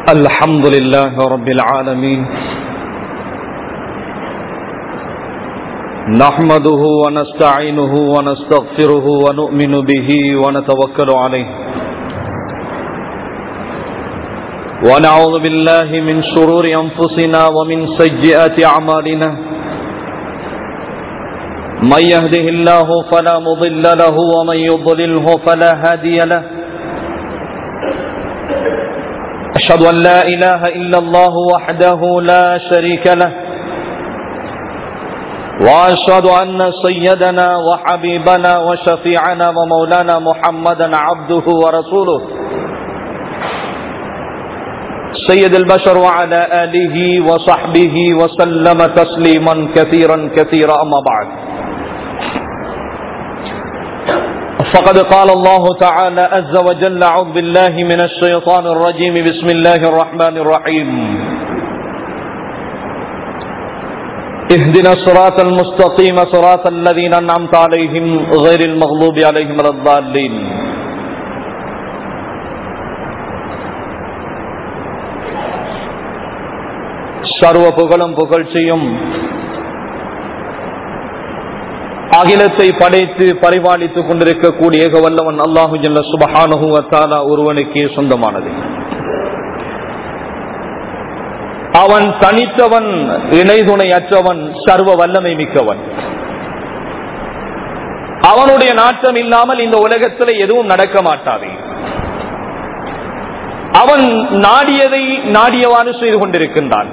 الحمد لله رب العالمين نحمده ونستعينه ونستغفره ونؤمن به ونتوكل عليه ونعوذ بالله من شرور أنفسنا ومن سيئات أعمالنا من يهده الله فلا مضل له ومن يضلله فلا هادي له أشهد أن لا إله إلا الله وحده لا شريك له وأشهد أن سيدنا وحبيبنا وشفيعنا ومولانا محمدا عبده ورسوله سيد البشر وعلى آله وصحبه وسلم تسليما كثيرا كثيرا أما بعد فقد قال الله تعالى عز وجل أعوذ بالله من الشيطان الرجيم بسم الله الرحمن الرحيم اهدنا الصراط المستقيم صراط الذين أنعمت عليهم غير المغضوب عليهم ولا الضالين சர்வ புகழும் புகழ்ச்சியும் அகிலத்தை படைத்து பரிபாலித்துக் கொண்டிருக்கக்கூடிய ஏகவல்லவன் அல்லாஹு ஜல்ல சுப்ஹானஹு வ தஆலா ஒருவனுக்கே சொந்தமானது. அவன் தனித்தவன், இணைதுணையற்றவன், சர்வ வல்லமை மிக்கவன். அவனுடைய நாட்டம் இல்லாமல் இந்த உலகத்தில் எதுவும் நடக்க மாட்டாது. அவன் நாடியதை நாடியவாறு செய்து கொண்டிருக்கின்றான்.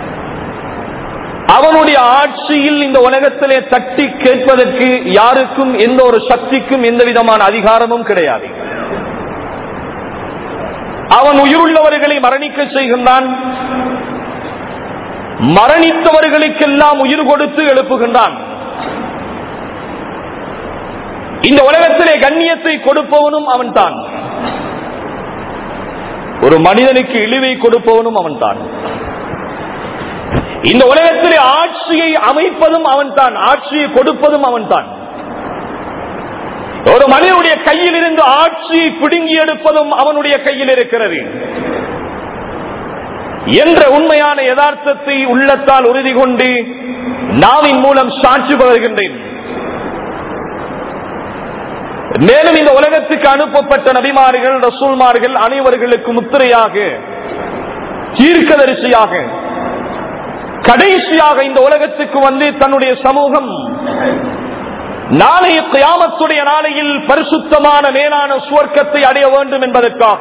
அவனுடைய ஆட்சியில் இந்த உலகத்திலே தட்டி கேட்பதற்கு யாருக்கும் எந்த ஒரு சக்திக்கும் எந்த விதமான அதிகாரமும் கிடையாது. அவன் உயிருள்ளவர்களை மரணிக்க செய்கின்றான், மரணித்தவர்களுக்கெல்லாம் உயிர் கொடுத்து எழுப்புகின்றான். இந்த உலகத்திலே கண்ணியத்தை கொடுப்பவனும் அவன்தான். ஒரு மனிதனுக்கு இழிவை கொடுப்பவனும் அவன்தான். இந்த உலகத்திலே ஆட்சியை அமைப்பதும் அவன்தான், ஆட்சியை கொடுப்பதும் அவன்தான். ஒரு மனிதனுடைய கையில் இருந்து ஆட்சியை பிடுங்கி எடுப்பதும் அவனுடைய கையில் இருக்கிறது என்ற உண்மையான யதார்த்தத்தை உள்ளத்தால் உறுதி கொண்டு நாவின் மூலம் சாட்சி பகர்கின்றேன். மேலும் இந்த உலகத்துக்கு அனுப்பப்பட்ட நபிமார்கள், ரசூல்மார்கள் அனைவர்களுக்கு முத்திரையாக, தீர்க்கதரிசியாக, கடைசியாக இந்த உலகத்துக்கு வந்து தன்னுடைய சமூகம் நாளைய கியாமத்துடைய நாளையில் பரிசுத்தமான மேலான சுவர்க்கத்தை அடைய வேண்டும் என்பதற்காக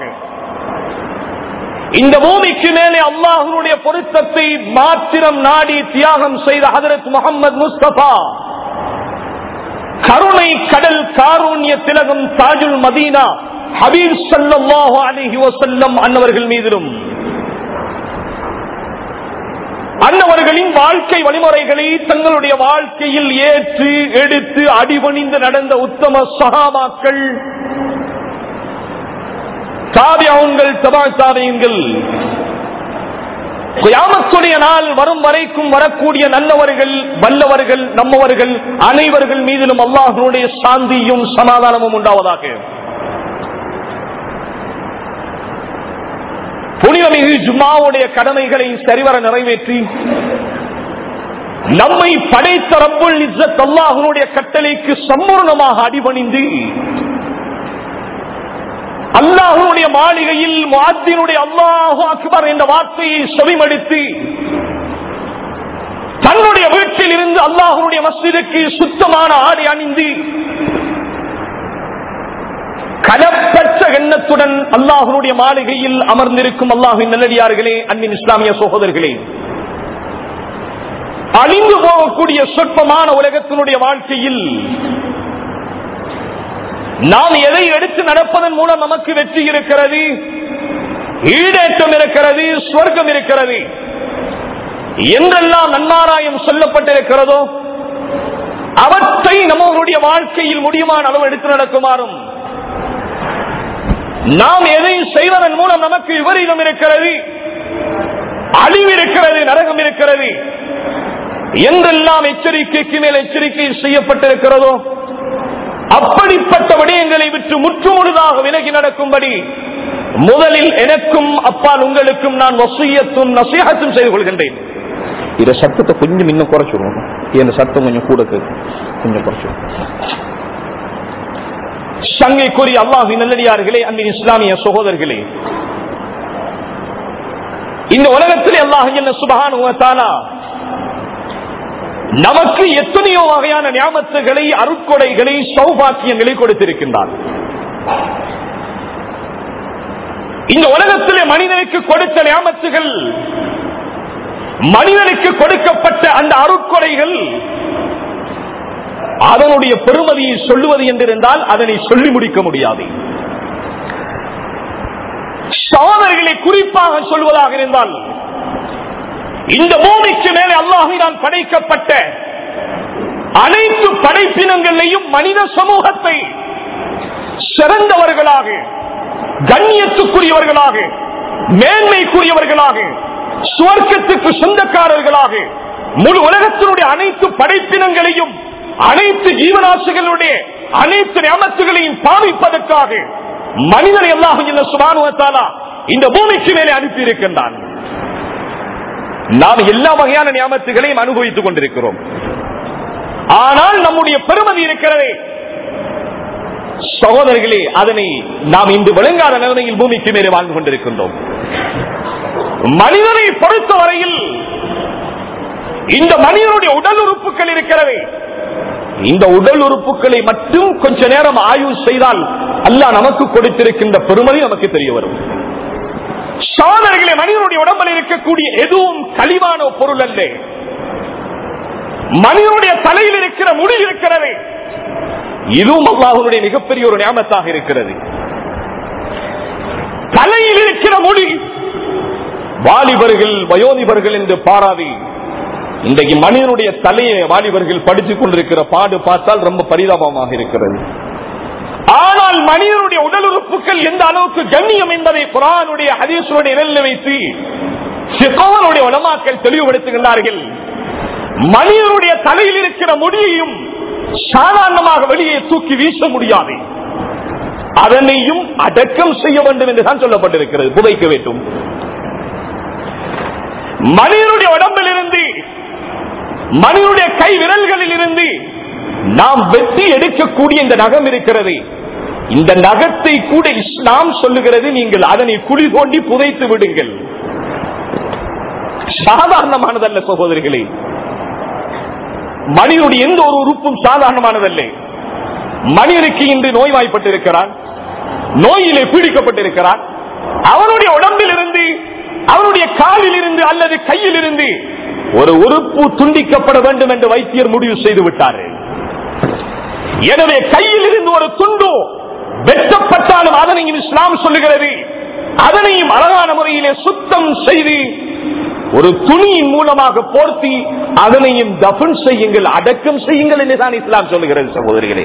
இந்த பூமிக்கு மேலே அல்லாஹ்வுடைய பொருத்தத்தை மாத்திரம் நாடி தியாகம் செய்த ஹஜ்ரத் முஹம்மது முஸ்தபா, கருணை கடல் காருண்ய திலகம் தாஜுல் மதீனா ஹபீப் ஸல்லல்லாஹு அலைஹி வஸல்லம் அன்னவர்கள் மீதிலும் அன்னவர்களின் வாழ்க்கை வழிமுறைகளை தங்களுடைய வாழ்க்கையில் ஏற்று எடுத்து அடிபணிந்து நடந்த உத்தம சஹாபாக்கள், தாபிஊன்கள், தபா தாபிஈன்கள், கியாமத்துடைய நாள் வரும் வரைக்கும் வரக்கூடிய நல்லவர்கள், வல்லவர்கள், நம்மவர்கள் அனைவர்கள் மீதிலும் அல்லாஹ்வுடைய சாந்தியும் சமாதானமும் உண்டாவதாக. புனிதமிகு ஜும்மாவுடைய கடமைகளை சரிவர நிறைவேற்றி நம்மை படைத்த ரப்புல் இஸ்ஸத் அல்லாஹ்வுடைய கட்டளைக்கு சம்பூர்ணமாக அடிபணிந்து அல்லாஹ்வுடைய மாளிகையில் முஅத்தினுடைய அல்லாஹு அக்பர் என்ற வார்த்தையை செவிமடுத்து தன்னுடைய வீட்டில் இருந்து அல்லாஹ்வுடைய மஸ்ஜிதுக்கு சுத்தமான ஆடை அணிந்து கலப்பற்ற எண்ணத்துடன் அல்லாஹ்வுடைய மாளிகையில் அமர்ந்திருக்கும் அல்லாஹ்வின் நல்லடியார்களே, அன்பின் இஸ்லாமிய சகோதரர்களே, அழிந்து போகக்கூடிய சொற்பமான உலகத்தினுடைய வாழ்க்கையில் நாம் எதை எடுத்து நடப்பதன் மூலம் நமக்கு வெற்றி இருக்கிறது, ஈடேற்றம் இருக்கிறது, சுவர்க்கம் இருக்கிறது என்றெல்லாம் நன்மாராயம் சொல்லப்பட்டிருக்கிறதோ அவற்றை நம்மளுடைய வாழ்க்கையில் முடியுமான அளவு எடுத்து நடக்குமாறும், நாம் எதை செய்வதன் மூலம் நமக்கு விபரீதம் இருக்கிறது, அழிவு இருக்கிறது, நரகம் இருக்கிறது என்றெல்லாம் எச்சரிக்கைக்கு மேல் எச்சரிக்கை செய்யப்பட்டிருக்கிறதோ அப்படிப்பட்ட விடயங்களை விட்டு முற்றுமுழுதாக விலகி நடக்கும்படி முதலில் எனக்கும் அப்பால் உங்களுக்கும் நான் வசியத்தும் நசீஹத்தும் செய்து கொள்கின்றேன். இத சத்தத்தை கொஞ்சம் இன்னும் குறைச்சுடுவோம். இந்த சத்தம் கொஞ்சம் கூட கொஞ்சம் குறைச்சுடுவோம். சங்கைக்குரிய அல்லாஹ்வின் நல்லடியார்களே, அன்பின் இஸ்லாமிய சகோதரர்களே, இந்த உலகத்திலே அல்லாஹ் சுப்ஹானஹு வ தஆலா நமக்கு எத்தனையோ வகையான நியாமத்துகளை, அருட்கொடைகளை, சௌபாக்கியங்களை கொடுத்திருக்கின்றார். இந்த உலகத்திலே மனிதனுக்கு கொடுத்த நியாமத்துகள், மனிதனுக்கு கொடுக்கப்பட்ட அந்த அருட்கொடைகள், அதனுடைய பெருமதியை சொல்லுவது என்றிருந்தால் அதனை சொல்லி முடிக்க முடியாது. சோதனைகளை குறிப்பாக சொல்வதாக இருந்தால், இந்த பூமிக்கு மேலே அல்லாஹ்வினால் படைக்கப்பட்ட அனைத்து படைப்பினங்களையும் மனித சமூகத்தை சிறந்தவர்களாக, கண்ணியத்துக்குரியவர்களாக, மேன்மைக்குரியவர்களாக, சுவர்க்கத்துக்கு சொந்தக்காரர்களாக, முழு உலகத்தினுடைய அனைத்து படைப்பினங்களையும், அனைத்து ஜீவராசிகளுடைய அனைத்து நியமத்துகளையும் பாவிப்பதற்காக மனிதனை அல்லாஹ் சுப்ஹானஹு வ தஆலா இந்த பூமிக்கு மேலே அனுப்பி இருக்கின்றான். நாம் எல்லா வகையான நியமத்துகளையும் அனுபவித்துக் கொண்டிருக்கிறோம். ஆனால் நம்முடைய பெருமதி இருக்கிறதே சகோதரர்களே, அதனை நாம் இன்று விளங்காத நிலைமையில் பூமிக்கு மேலே வாழ்ந்து கொண்டிருக்கின்றோம். மனிதனை பொறுத்தவரையில் இந்த மனிதனுடைய உடல் உறுப்புகள் இருக்கிறது. இந்த உடல் உறுப்புகளை மட்டும் கொஞ்ச நேரம் ஆய்வு செய்தால் அல்லாஹ் நமக்கு கொடுத்திருக்கின்ற பெருமதி நமக்கு தெரிய வரும். சோதனைகளை மனிதனுடைய உடம்பில் இருக்கக்கூடிய எதுவும் கழிவான பொருள் அல்ல. மனிதனுடைய தலையில் இருக்கிற முடி இருக்கிறது, இதுவும் அல்லாஹ்வுடைய மிகப்பெரிய ஒரு நியமத்தாக இருக்கிறது. தலையில் இருக்கிற முடி வாலிபர்கள், வயோதிபர்கள் என்று பாராது. இன்றைக்கு மனிதனுடைய தலையை வாலிபர்கள் படித்துக் கொண்டிருக்கிற பாடு பார்த்தால் ரொம்ப பரிதாபமாக இருக்கிறது. ஆனால் மனிதனுடைய உடல் உறுப்புகள் எந்த அளவுக்கு கண்ணியம் என்பதை குர்ஆனுடைய ஹதீஸுடைய நிலையில் வைத்து ஃபிக்ஹுடைய உலமாக்கள் தெளிவுபடுத்துகின்றார்கள். மனிதனுடைய தலையில் இருக்கிற முடியையும் சாதாரணமாக வெளியே தூக்கி வீச முடியாது, அதனையும் அடக்கம் செய்ய வேண்டும் என்றுதான் சொல்லப்பட்டிருக்கிறது, புதைக்க வேண்டும். மனிதனுடைய உடம்பில் இருந்து, மனிதனுடைய கை விரல்களில் இருந்து நாம் வெட்டி எடுக்கக்கூடிய இந்த நகம் இருக்கிறது, இந்த நகத்தை கூட இஸ்லாம் சொல்லுகிறது, நீங்கள் அதனை குழி தோண்டி புதைத்து விடுங்கள். சாதாரணமானதல்ல சகோதரிகளே, மனிதனுடைய எந்த ஒரு உறுப்பும் சாதாரணமானதல்ல. மனிதனுக்கு இன்று நோய்வாய்ப்பட்டிருக்கிறான், நோயிலே பீடிக்கப்பட்டிருக்கிறான், அவனுடைய உடம்பில் இருந்து, அவனுடைய காலில் இருந்து அல்லது கையில் இருந்து ஒரு உறுப்பு துண்டிக்கப்பட வேண்டும் என்று வைத்தியர் முடிவு செய்து விட்டார். எனவே கையில் இருந்து ஒரு துண்டு வெட்டப்பட்டாலும் அதனையும் இஸ்லாம் சொல்லுகிறது, அதனையும் அழகான முறையிலே சுத்தம் செய்து ஒரு துணியின் மூலமாக போர்த்தி அதனையும் தஃபன் செய்யுங்கள், அடக்கம் செய்யுங்கள் என்றுதான் இஸ்லாம் சொல்லுகிறது. சகோதரிகளே,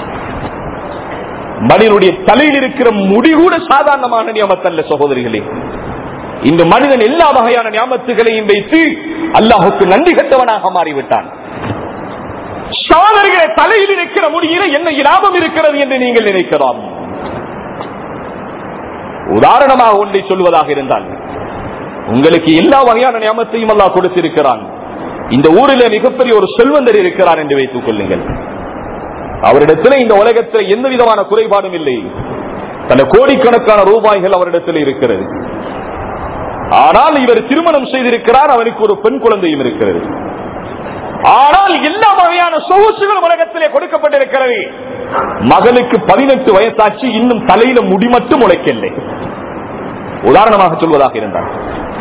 மனிதனுடைய தலையில் இருக்கிற முடி கூட சாதாரணமான நியமத்தல்ல சகோதரிகளே. இந்த மனிதன் எல்லா வகையான நியமத்துகளையும் வைத்து அல்லாஹுக்கு நன்றி கட்டவனாக மாறிவிட்டான். சகோதரிகளே, தலையில் இருக்கிற முடியில என்ன லாபம் இருக்கிறது என்று நீங்கள் நினைக்கலாம். உதாரணமாக ஒன்றை சொல்வதாக இருந்தால், உங்களுக்கு எல்லா வகையான நியமத்தையும் அல்லாஹ் கொடுத்திருக்கிறான். இந்த ஊரில் மிகப்பெரிய ஒரு செல்வந்தர் இருக்கிறார் என்று வைத்துக் கொள்ளுங்கள். அவரிடத்தில் இந்த உலகத்தில் எந்த விதமான குறைபாடும் இல்லை, பல கோடிக்கணக்கான ரூபாய்கள் அவரிடத்தில் இருக்கிறது. ஆனால் இவர் திருமணம் செய்திருக்கிறார், அவருக்கு ஒரு பெண் குழந்தையும் இருக்கிறது. ஆனால் எல்லா வகையான சொகுசுகளும் உலகத்திலே கொடுக்கப்பட்டிருக்கிறது. மகனுக்கு 18 வயசாச்சு, இன்னும் தலையில முடி மட்டும் முளைக்கவில்லை. உதாரணமாக சொல்வதாக இருந்தார்,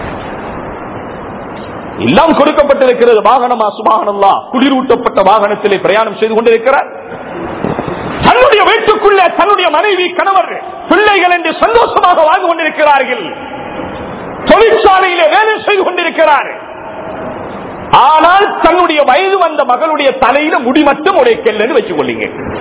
எல்லாம் கொடுக்கப்பட்டிருக்கிறது. வாகனமா சுப்ஹானல்லாஹ், குளிரூட்டப்பட்ட வாகனத்திலே பிரயாணம் செய்து கொண்டிருக்கிறார். தன்னுடைய வீட்டுக்குள்ளே தன்னுடைய மனைவி, கணவர், பிள்ளைகள் என்று சந்தோஷமாக வாழ்ந்து கொண்டிருக்கிறார்கள். தொழிற்சாலையிலே வேலை செய்து கொண்டிருக்கிறார். ஆனால் தன்னுடைய வயது வந்த மகளுடைய தலையில முடி மட்டும் உடைக்கல் என்று வச்சுக் கொள்ளுங்க.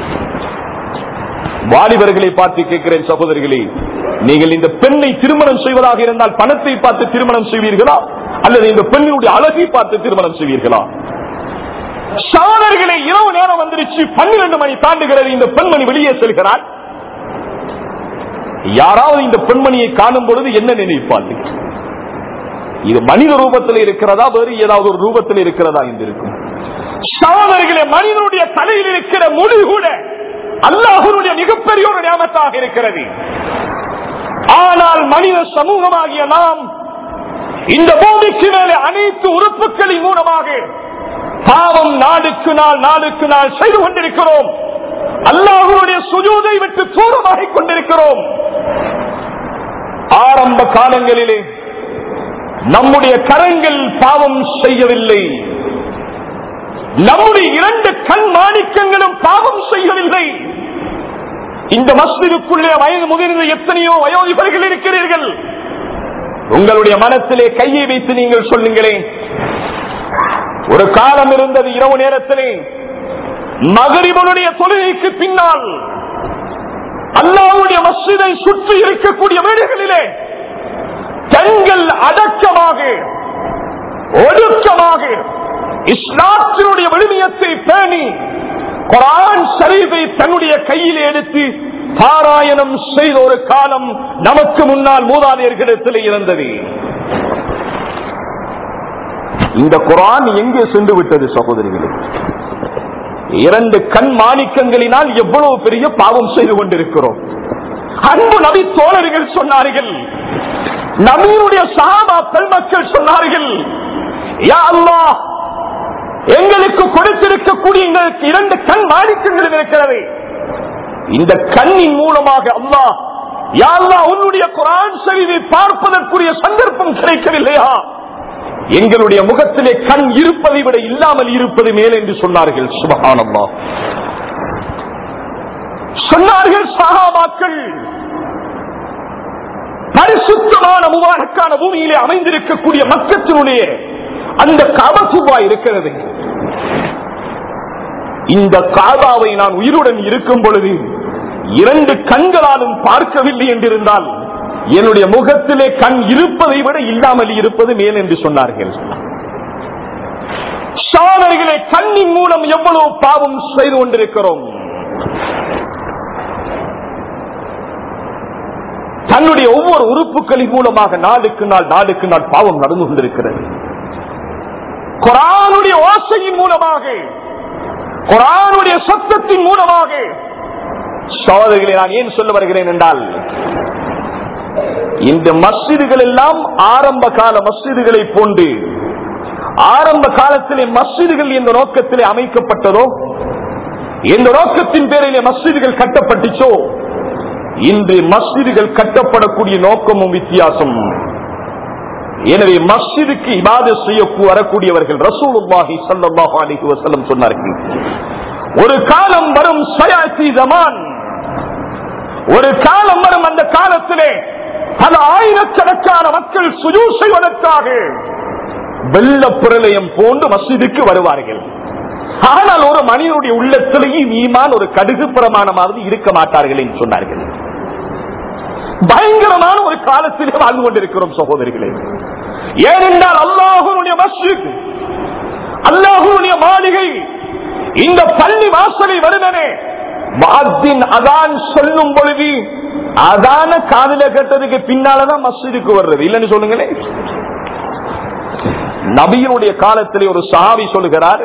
வாலிபர்களை பார்த்து கேட்கிறேன் சகோதரிகளே, நீங்கள் இந்த பெண்ணை திருமணம் செய்வதாக இருந்தால் பணத்தை பார்த்து திருமணம் செய்வீர்களா அல்லது இந்த பெண்ணினுடைய அழகை பார்த்து திருமணம் செய்வீர்களா? சகோதரிகளை, இரவு நேரம் வந்துருச்சு, 12 மணி தாண்டுகிறது, இந்த பெண்மணி வெளியே செல்கிறார். யாராவது இந்த பெண்மணியை காணும் பொழுது என்ன நினைப்பார்கள்? இது மனித ரூபத்தில் இருக்கிறதா, வேறு ஏதாவது ஒரு ரூபத்தில் இருக்கிறதா என்று இருக்கும். சகோதரர்களே, மனிதனுடைய தலையில் இருக்கிற முடி கூட அல்லாஹ்வுடைய மிகப்பெரிய ஒரு நியமத்தாக இருக்கிறது. ஆனால் மனித சமூகமாகிய நாம் இந்த பூமிக்கு மேலே அனைத்து உறுப்புகளின் மூலமாக பாவம் நாளுக்கு நாள் செய்து கொண்டிருக்கிறோம். அல்லாஹ்வுடைய சுஜூதை விட்டு தூரமாகிக் கொண்டிருக்கிறோம். ஆரம்ப காலங்களிலே நம்முடைய கரங்கள் பாவம் செய்யவில்லை, நம்முடைய 2 கண் மாணிக்கங்களும் பாவம் செய்யவில்லை. இந்த மஸ்ஜிதுக்குள்ளே வயது முதிர்ந்த எத்தனையோ வயோதிபர்கள் இருக்கிறீர்கள். உங்களுடைய மனத்திலே கையை வைத்து நீங்கள் சொல்லுங்களேன். ஒரு காலம் இருந்தது, இரவு நேரத்திலே மகரிபனுடைய தொழுகைக்கு பின்னால் அல்லாஹ்வுடைய மஸ்ஜிதை சுற்றி இருக்கக்கூடிய வீடுகளிலே பெண்கள் அடக்கமாக ஒடுக்கமாக இஸ்லாத்தினுடைய விழுமியத்தை பேணி குர்ஆன் ஷரீஃபை தன்னுடைய கையில் எடுத்து பாராயணம் செய்த ஒரு காலம் நமக்கு முன்னால் மூதாதையர்களிடத்தில் இருந்தது. இந்த குர்ஆன் எங்கே சென்று விட்டது சகோதரிகளே? 2 கண் மாணிக்கங்களினால் எவ்வளவு பெரிய பாவம் செய்து கொண்டிருக்கிறோம். அன்பு நபி தோழர்கள் சொன்னார்கள், நபியுடைய சஹாபா பெருமக்கள் சொன்னார்கள், யா அல்லாஹ், எங்களுக்கு கொடுத்திருக்கக்கூடிய 2 கண் மாணிக்கங்கள் இருக்கிறது. இந்த கண்ணின் மூலமாக அல்லாஹ், யா அல்லாஹ், உன்னுடைய குர்ஆன் ஷரீஃபை பார்ப்பதற்குரிய சந்தர்ப்பம் கிடைக்கவில்லையா? எங்களுடைய முகத்திலே கண் இருப்பதை விட இல்லாமல் இருப்பது மேல் என்று சொன்னார்கள். சுப்ஹானல்லாஹ். சொன்னார்கள் சஹாபாக்கள், பரிசுத்தமான முபாரக்கான பூமியிலே அமைந்திருக்கக்கூடிய மக்கத்தினுடைய அந்த காபா இருக்கிறது. இந்த காபாவை நான் உயிருடன் இருக்கும் பொழுது 2 கண்களாலும் பார்க்கவில்லை என்றிருந்தால் என்னுடைய முகத்திலே கண் இருப்பதை விட இல்லாமல் இருப்பது மேல் என்று சொன்னார்கள். சகோதரர்களே, கண்ணின் மூலம் எவ்வளவு பாவம் செய்து கொண்டிருக்கிறோம். தன்னுடைய ஒவ்வொரு உறுப்புகளின் மூலமாக நாளுக்கு நாள் பாவம் நடந்து கொண்டிருக்கிறது. குர்ஆனுடைய ஓசையின் மூலமாக, குர்ஆனுடைய சத்தத்தின் மூலமாக. சகோதரர்களே, நான் ஏன் சொல்ல வருகிறேன் என்றால், இந்த மஸ்ஜிதுகள் எல்லாம் ஆரம்ப கால மஸ்ஜிதுகளை போன்று, ஆரம்ப காலத்திலே மஸ்ஜிதுகள் என்ற நோக்கத்திலே அமைக்கப்பட்டதோ, எந்த நோக்கத்தின் பேரிலே மஸ்ஜிதுகள் கட்டப்பட்டுச்சோ, இன்று மஸ்ஜிதுகள் கட்டப்படக்கூடிய நோக்கமும் வித்தியாசம். எனவே மஸ்ஜிதுக்கு இபாதத் செய்ய வரக்கூடியவர்கள் ரசூலுல்லாஹி ஸல்லல்லாஹு அலைஹி வஸல்லம் சொன்னார்கள், ஒரு காலம் வரும், சயாத்தி ஜமான், ஒரு காலம் வரும், அந்த காலத்திலே பல ஆயிரக்கணக்கான மக்கள் சுஜூத் செய்வதற்காக வெள்ள பிரளயம் போன்று மஸ்ஜிதுக்கு வருவார்கள். ஆனால் ஒரு மனிதனுடைய உள்ளத்திலேயும் ஈமான் ஒரு கடுகு பிரமாணமாவது இருக்க மாட்டார்கள் என்று சொன்னார்கள். பயங்கரமான ஒரு காலத்திலே வாழ்ந்து கொண்டிருக்கிறோம் சகோதரிகளே. ஏனென்றால் அல்லாஹ்வுடைய மஸ்ஜித், அல்லாஹ்வுடைய மாளிகை, இந்த பள்ளி வாசலை வருடனே முஅத்தின் அதான் சொல்லும் பொழுது அதான காதில கேட்டதுக்கு பின்னாலதான் மஸ்ஜிதுக்கு வர்றது இல்லன்னு சொல்லுங்களேன். நபியினுடைய காலத்திலே ஒரு சஹாபி சொல்லுகிறார்,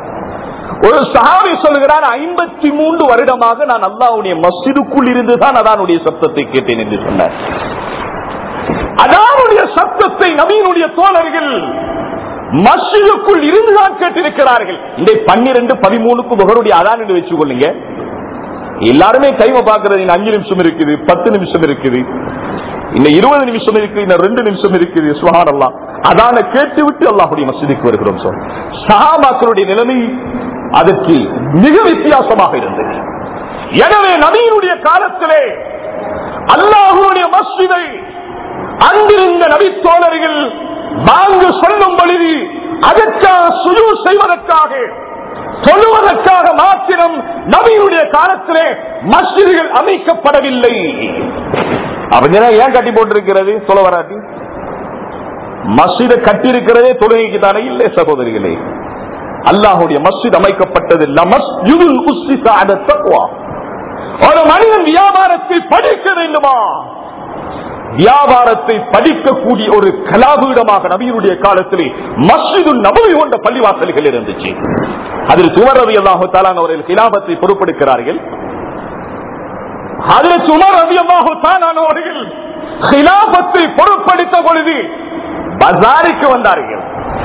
53 வருடமாக நான் அல்லாஹ்வுடைய மஸ்ஜிதுக்குள் இருந்துதான் அதானுடைய சத்தத்தை கேட்டேன் என்று சொன்னார். அதானுடைய சத்தத்தை நபியினுடைய தோழர்கள் மஸ்ஜிதுக்குள் இருந்துதான் கேட்டிருக்கிறார்கள். இந்த 12-13க்கு முகருடைய அதான் என்று வச்சுக் கொள்ளுங்க. எல்லாருமே டைம் பார்க்கிறது, 5 நிமிஷம் இருக்குது, 10 நிமிஷம் இருக்குது, இன்னும் 20 நிமிஷம் இருக்கு, இன்னும் 2 நிமிஷம் இருக்குது. சுப்ஹானல்லாஹ். அதான கேட்டுவிட்டு அல்லாஹ்வுடைய மஸ்ஜிதுக்கு வருகிறோம். சஹாபாக்களுடைய நிலைமை அதற்கு மிக வித்தியாசமாக இருந்தது. எனவே நபியினுடைய காலத்திலே அல்லாஹ்வுடைய மஸ்ஜிதை அங்கிருந்த நபி தோழர்கள் வாங்கு சொல்லும் பொழுது அதற்காக சுஜூத் செய்வதற்காக, சொல்லுவதற்காக மாத்திரம் நபியினுடைய காலத்திலே மஸ்ஜிதுகள் அமைக்கப்படவில்லை. அவங்க ஏன் கட்டி போட்டிருக்கிறது? சொல்ல வராட்டி மஸ்ஜிதை கட்டி இருக்கிறதே தொழுகைக்கு தானே? இல்லை சகோதரிகளே, அல்லாஹ்வுடைய மஸ்ஜித் அமைக்கப்பட்டது ஒரு மனிதன் வியாபாரத்தில் படிக்க வேண்டுமா, வியாபாரத்தை படிக்கக்கூடிய ஒரு கலாபீடமாக நபியினுடைய காலத்திலே மஸ்ஜிது நபவி கொண்ட பள்ளிவாசல்கள் இருந்துச்சு. அதில் உமர் ரலியல்லாஹு தஆலா அவர்கள் கிலாபத்தை பொறுப்பெடுக்கிறார்கள். அதில் உமர் ரலியல்லாஹு தஆலா அவர்கள் கிலாபத்தை பொறுப்பெடுத்த பொழுது பஜாருக்கு வந்தார்கள்.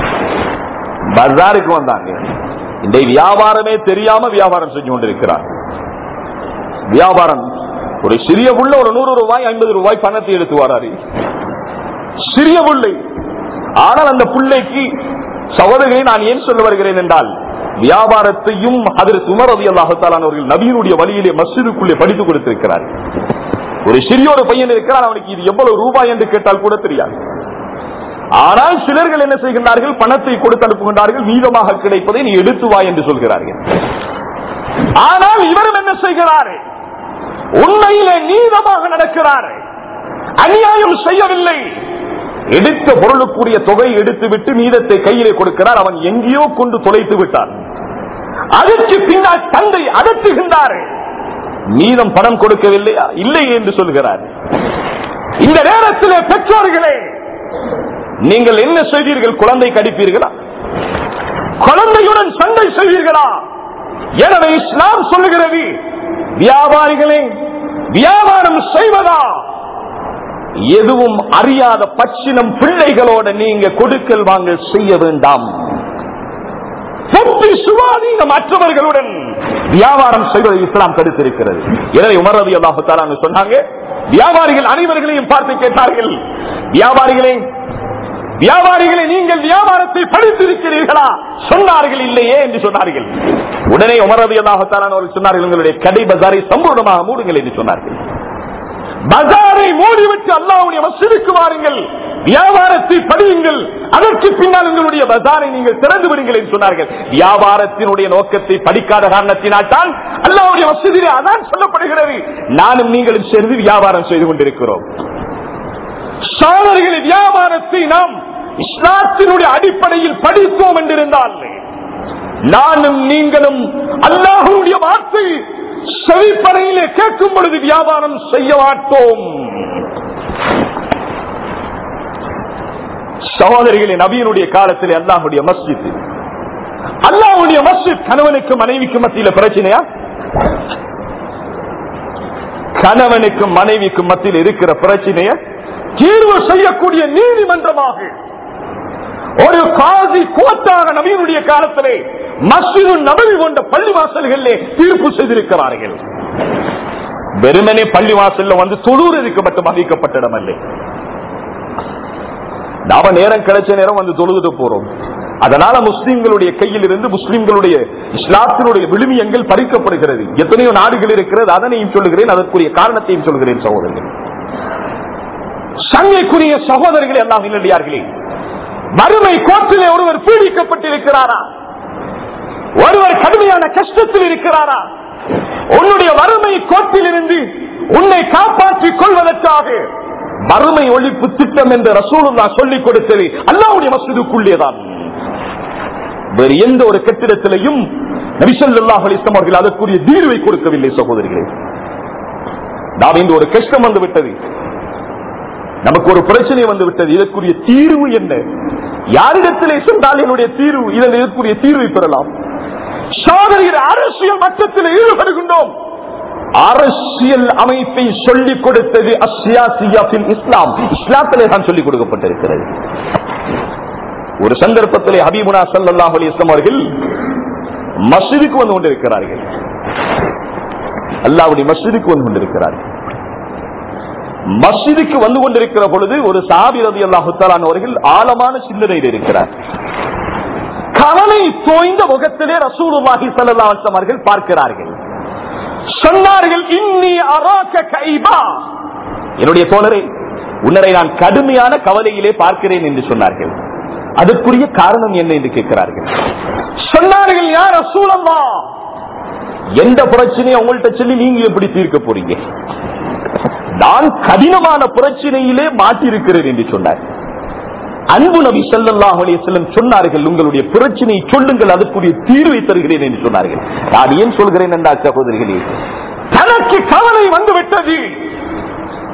இந்த வியாபாரமே தெரியாம வியாபாரம் செஞ்சு கொண்டிருக்கிறார். வியாபாரம் ஒரு சிறிய புள்ள ஒரு 100 ரூபாய் 50 ரூபாய் பணத்தை எடுத்து வராரு. சிறிய புள்ளை. ஆனால் அந்த பிள்ளைக்கு சகோதரர்களை நான் ஏன் சொல்ல வருகிறேன் என்றால், வியாபாரத்தையும் ஹஜ்ரத் உமர் ரலியல்லாஹு தஆலா அவர்கள் நபியினுடைய வழியிலே மஸ்ஜிதுக்குள்ளே படித்துக் கொடுத்திருக்கிறார். ஒரு சிறிய ஒரு பையன் இருக்கிறார், அவனுக்கு இது எவ்வளவு ரூபாய் என்று கேட்டால் கூட தெரியாது. ஆனால் சிலர்கள் என்ன செய்கின்றார்கள், பணத்தை கொடுத்து அனுப்புகின்றார்கள், மீதமாக கிடைப்பதை நீ எடுத்து வா என்று சொல்கிறார்கள். ஆனால் இவரும் என்ன செய்கிறார், உண்மையிலே நீதமாக நடக்கிறார், அநியாயம் செய்யவில்லை. எடுத்த பொருளுக்குரிய தொகை எடுத்துவிட்டு மீதத்தை கையிலே கொடுக்கிறார். அவன் எங்கேயோ கொண்டு தொலைத்து விட்டான். அதற்கு பின்னால் தந்தை அதட்டுகின்றார், மீதம் பணம் கொடுக்கவில்லையா? இல்லை என்று சொல்கிறார். இந்த நேரத்திலே பெற்றோர்களே, நீங்கள் என்ன செய்தீர்கள்? குழந்தை கடிப்பீர்களா? குழந்தையுடன் சண்டை செய்வீர்களா? எனவே இஸ்லாம் சொல்லுகிறது, வியாபாரிகளே, வியாபாரம் செய்வதா எதுவும் அறியாத பச்சினம் பிள்ளைகளோட நீங்க கொடுக்கல் வாங்க செய்ய வேண்டாம். சுவாதீனம் மற்றவர்களுடன் வியாபாரம் செய்வதை இஸ்லாம் தடுத்திருக்கிறது. எனவே உமர் ரலியல்லாஹு தஆலா சொன்னாங்க, வியாபாரிகள் அனைவர்களையும் பார்த்து கேட்டார்கள், வியாபாரிகளை நீங்கள் வியாபாரத்தை படித்திருக்கிறீர்களா? சொன்னார்கள், இல்லையே என்று சொன்னார்கள். உடனே உமர் ரலியல்லாஹு தஆலா அவர்கள் சொன்னார்கள், உங்களுடைய கடை பஜாரை சம்பூர்ணமாக மூடுங்கள் என்று சொன்னார்கள். பஜாரை மூடிவிட்டு அல்லாஹ்வுடைய மஸ்ஜிதுக்கு வாருங்கள், வியாபாரத்தை படியுங்கள், அதற்கு பின்னால் உங்களுடைய பஜாரை நீங்கள் திறந்து விடுங்கள் என்று சொன்னார்கள். வியாபாரத்தினுடைய நோக்கத்தை படிக்காத காரணத்தினால் தான் அல்லாஹ்வுடைய மஸ்ஜிதிலே அதான் சொல்லப்படுகிறது, நானும் நீங்களும் சேர்ந்து வியாபாரம் செய்து கொண்டிருக்கிறோம். சோதனைகளின் வியாபாரத்தை நாம் இஸ்லாத்தினுடைய அடிப்படையில் படித்தோம் என்றிருந்தால், நானும் நீங்களும் அல்லாஹ்வுடைய வார்த்தை செவிப்பறையிலே கேட்கும் பொழுது வியாபாரம் செய்ய மாட்டோம். சகோதரிகளே, நபியினுடைய காலத்தில் அல்லாஹ்வுடைய மஸ்ஜித் கணவனுக்கு மனைவிக்கு மத்தியில் பிரச்சனையா? கணவனுக்கு மனைவிக்கு மத்தியில் இருக்கிற பிரச்சனைய தீர்வு செய்யக்கூடிய நீதிமன்றமாக ஒரு காதி கோட்டாக நபியினுடைய காலத்திலே மஸ்ஜிது நபவி கொண்ட பள்ளிவாசல்களிலே தீர்ப்பு செய்திருக்கிறார்கள். வெறுமனே பள்ளிவாசல்ல வந்து தொழுவதற்கு மட்டும் அறிவிக்கப்பட்ட இடம் அல்ல. நாம நேரம் கிடைச்ச நேரம் வந்து தொழுது போறோம். அதனால முஸ்லிம்களுடைய கையில் இருந்து முஸ்லிம்களுடைய இஸ்லாத்தினுடைய விழுமியங்கள் பறிக்கப்படுகிறது. எத்தனையோ நாடுகள் இருக்கிறது, அதனையும் சொல்லுகிறேன், அதற்குரிய காரணத்தையும் சொல்கிறேன். சகோதரர்கள், சங்கைக்குரிய சகோதரர்கள் எல்லாம் இல்லையார்களே, வறுமை கோட்டிலே ஒருவர் பீடிக்கப்பட்டிருக்கிறாரா? ஒருவர் கடுமையான கஷ்டத்தில் இருக்கிறாரா? உன்னுடைய வறுமை கோட்டிலிருந்து உன்னை காப்பாற்றிக் கொள்வதற்காக வறுமை ஒழிப்பு திட்டம் என்று ரசூலுல்லாஹ் சொல்லிக் கொடுத்தது அல்லாஹ்வுடைய மஸ்ஜிதுக்குள்ளேதான். வேறு எந்த ஒரு கட்டிடத்திலையும் நபி ஸல்லல்லாஹு அலைஹி வஸல்லம் அவர்கள் அதற்குரிய தீர்வை கொடுக்கவில்லை. சகோதரிகளே, நாம் இன்று ஒரு கஷ்டம் வந்து விட்டது, நமக்கு ஒரு பிரச்சனை வந்து விட்டது, இதற்குரிய தீர்வு என்ன? யாரிடத்திலே சென்றால் என்னுடைய தீர்வு, இதற்குரிய தீர்வை பெறலாம்? சோதனையில் அரசியல் மட்டத்தில் ஈடுபடுகின்றோம். அரசியல் அமைப்பை சொல்லிக் கொடுத்தது இஸ்லாம், இஸ்லாத்திலே தான் சொல்லிக் கொடுக்கப்பட்டிருக்கிறது. ஒரு சந்தர்ப்பத்திலே ஹபீபுனா ஸல்லல்லாஹு அலைஹி வஸல்லம் அவர்கள் மஸ்ஜிதுக்கு வந்து கொண்டிருக்கிறார்கள். அல்லாஹ்வுடைய மஸ்ஜிதுக்கு வந்து கொண்டிருக்கிறார்கள். மஸ்ஜிதுக்கு வந்து கொண்டிருக்கிற பொழுது ஒரு சஹாபி ரலியல்லாஹு தஆலா அவர்கள் ஆழமான சிந்தனையில் இருக்கிறார். கவலை தோய்ந்த முகத்திலே ரசூலுல்லாஹி ஸல்லல்லாஹு அலைஹி வஸல்லம் அவர்கள் பார்க்கிறார்கள். சொன்னார்கள், இன்னி அராக கைபா, என்னுடைய தோழரே, உன்னை நான் கடுமையான கவலையிலே பார்க்கிறேன் என்று சொன்னார்கள். அதற்குரிய காரணம் என்ன என்று கேட்கிறார்கள். சொன்னார்கள், யா ரசூலல்லாஹ், எந்த பிரச்சனையை உங்கள்கிட்ட சொல்லி நீங்க எப்படி தீர்க்க போறீங்க? நான் கடினமான பிரச்சனையிலே மாட்டிருக்கிறேன் என்று சொன்னார். அன்பு நபி ஸல்லல்லாஹு அலைஹி வஸல்லம் சொன்னார்கள், உங்களுடைய பிரச்சனையை சொல்லுங்கள், அதற்குரிய தீர்வை தருகிறேன் என்று சொன்னார்கள். நான் ஏன் சொல்கிறேன் என்றால் சகோதரிகளே, தனக்கு கவலை வந்துவிட்டது,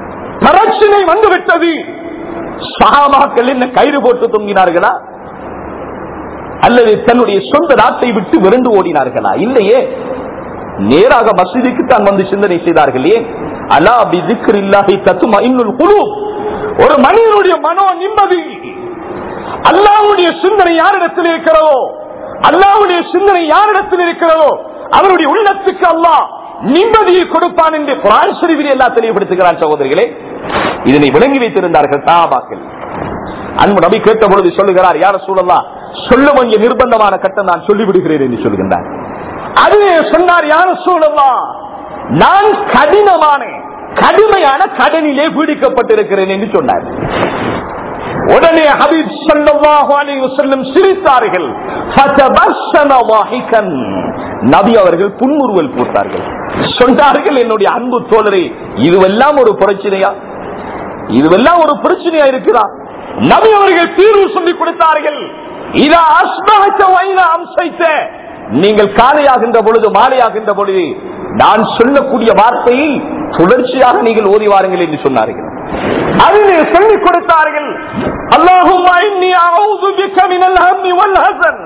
பிரச்சனை வந்துவிட்டது. சஹாபாக்கள் என்ன கயிறு போட்டு தொங்கினார்களா அல்லது தன்னுடைய சொந்த நாட்டை விட்டு விரண்டு ஓடினார்களா? இல்லையே, நேராக மஸ்ஜிதுக்கு தான் வந்து சிந்தனை செய்தார்கள். ஏன்? அலா பிதிக்ரில்லாஹி தத்மஇன்னுல் குலூப். ஒரு மனிதனுடைய மனோ நிம்மதி அல்லாஹ்வுடைய சிந்தனை யாரிடத்தில் இருக்கிறதோ, அல்லாஹ்வுடைய சிந்தனை யாரிடத்தில் இருக்கிறதோ அவருடைய உள்ளத்துக்கு அல்லாஹ் நிம்மதியை கொடுப்பான் என்று குர்ஆன் ஷரீஃபில் எல்லாம் தெளிவுபடுத்துகிறார். சகோதரிகளே, இதனை விளங்கி வைத்திருந்தார்கள் சஹாபாக்கள். அன்பு நபி கேட்ட பொழுது சொல்லுகிறார், யா ரசூலல்லாஹ், சொல்ல வேண்டிய நிர்பந்தமான கட்டம் நான் சொல்லிவிடுகிறேன் என்று சொல்கின்றார். அதுவே சொன்னார், யா ரசூலல்லாஹ், நான் கடுமையான கடனிலே பீடிக்கப்பட்டிருக்கிறேன் என்று சொன்னார். உடனே ஹபீப் ஸல்லல்லாஹு அலைஹி வஸல்லம் சிரித்தார்கள். ஃபதபஸ்ஸம வாஹிகன். நபி அவர்கள் புன்முறுவல் பூத்தார்கள். சொன்னார்கள், என்னுடைய அன்பு தோழரே, இதுவெல்லாம் ஒரு பிரச்சனையா? இதுவெல்லாம் ஒரு பிரச்சனையா இருக்கிறா? நபி அவர்கள் தீர்வு சொல்லிக் கொடுத்தார்கள். இதா அஸ்பஹத வ இதா அம்சைத. நீங்கள் காலையாகின்ற பொழுது மாலையாகின்ற பொழுது நான் சொல்லக்கூடிய வார்த்தையை தொடர்ச்சியாக நீங்கள் ஓதி வாருங்கள் என்று சொன்னார்கள். அதிலே சொல்லிக் கொடுத்தார்கள், அல்லாஹும்ம இன்னி அஊது பிக மினல் ஹம்மி வல் ஹஸன்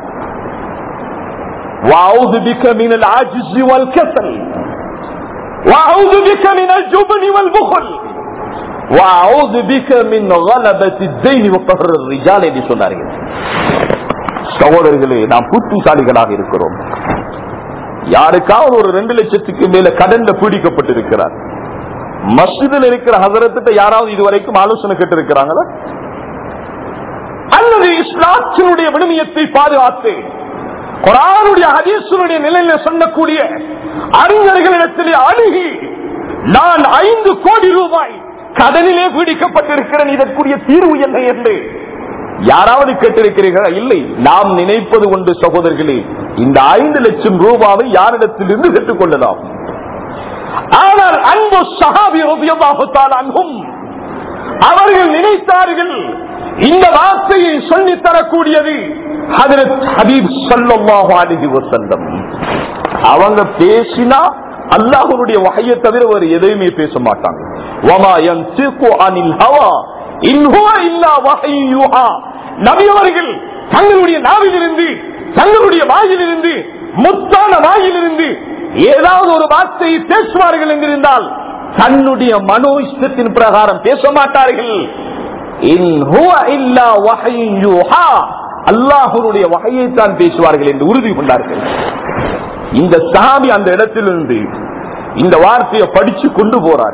வஅஊது பிக மினல் ஆஜ்ஸி வல் கஸல் வஅஊது பிக மினல் ஜுப்னி வல் புக்ல் வஅஊது பிக மின் கலபத்தி தைன் வ கஹ்ர் ரிஜால் என்று சொன்னார்கள். சகோதரர்களே, நாம் புத்திசாலிகளாக இருக்கிறோம். யாருக்காவது ஒரு 2 லட்சத்துக்கு மேல கடன்ல பீடிக்கப்பட்டிருக்கிறார். மஸ்ஜிதில் இருக்கிற ஹஸரத்திட்ட யாராவது இதுவரைக்கும் ஆலோசனை கேட்டு இருக்கிறாங்களா? அல்லது இஸ்லாத்தினுடைய விழுமியத்தை பாதுகாத்து குர்ஆனுடைய ஹதீஸுடைய நிலையில சொல்லக்கூடிய அறிஞர்களிடத்திலே அணுகி, நான் 5 கோடி ரூபாய் கடனிலே பீடிக்கப்பட்டிருக்கிறேன், இதற்குரிய தீர்வு என்ன என்று யாராவது கேட்டிருக்கிறீர்களா? இல்லை. நாம் நினைப்பது ஒன்று சகோதரர்களே, இந்த 5 லட்சம் ரூபாவை யாரிடத்திலிருந்து பெற்றுக் கொள்ளலாம். ஆனால் அன்பு சஹாபி ரலியல்லாஹு தஆலா அன்ஹும் அவர்கள் நினைத்தார்கள், இந்த வார்த்தையை சொல்லித் தரக்கூடியது ஹஜ்ரத் ஹபீப் ஸல்லல்லாஹு அலைஹி வஸல்லம். அவங்க பேசினா அல்லாஹ்வுடைய வஹயை தவிர வேறு எதையுமே பேச மாட்டாங்க. வமா யன்திகு அனில் ஹவா இன் ஹுவ இல்லா வஹய் யூஹா. நபி அவர்கள் தங்களுடைய நாவிலிருந்து, தங்களுடைய வாயிலிருந்து, முத்தான வாயிலிருந்து ஏதாவது ஒரு வார்த்தையை பேசுவார்கள் என்றிருந்தால் தன்னுடைய மனோ இஷ்டத்தின் பிரகாரம் பேச மாட்டார்கள். இன் ஹுவ இல்லா வஹய் யூஹா. அல்லாஹ்வுடைய வஹயை தான் பேசுவார்கள் என்று உறுதி கொண்டார்கள். இந்த சஹாபி அந்த இடத்திலிருந்து இந்த வார்த்தையை படிச்சு கொண்டு போறாரு.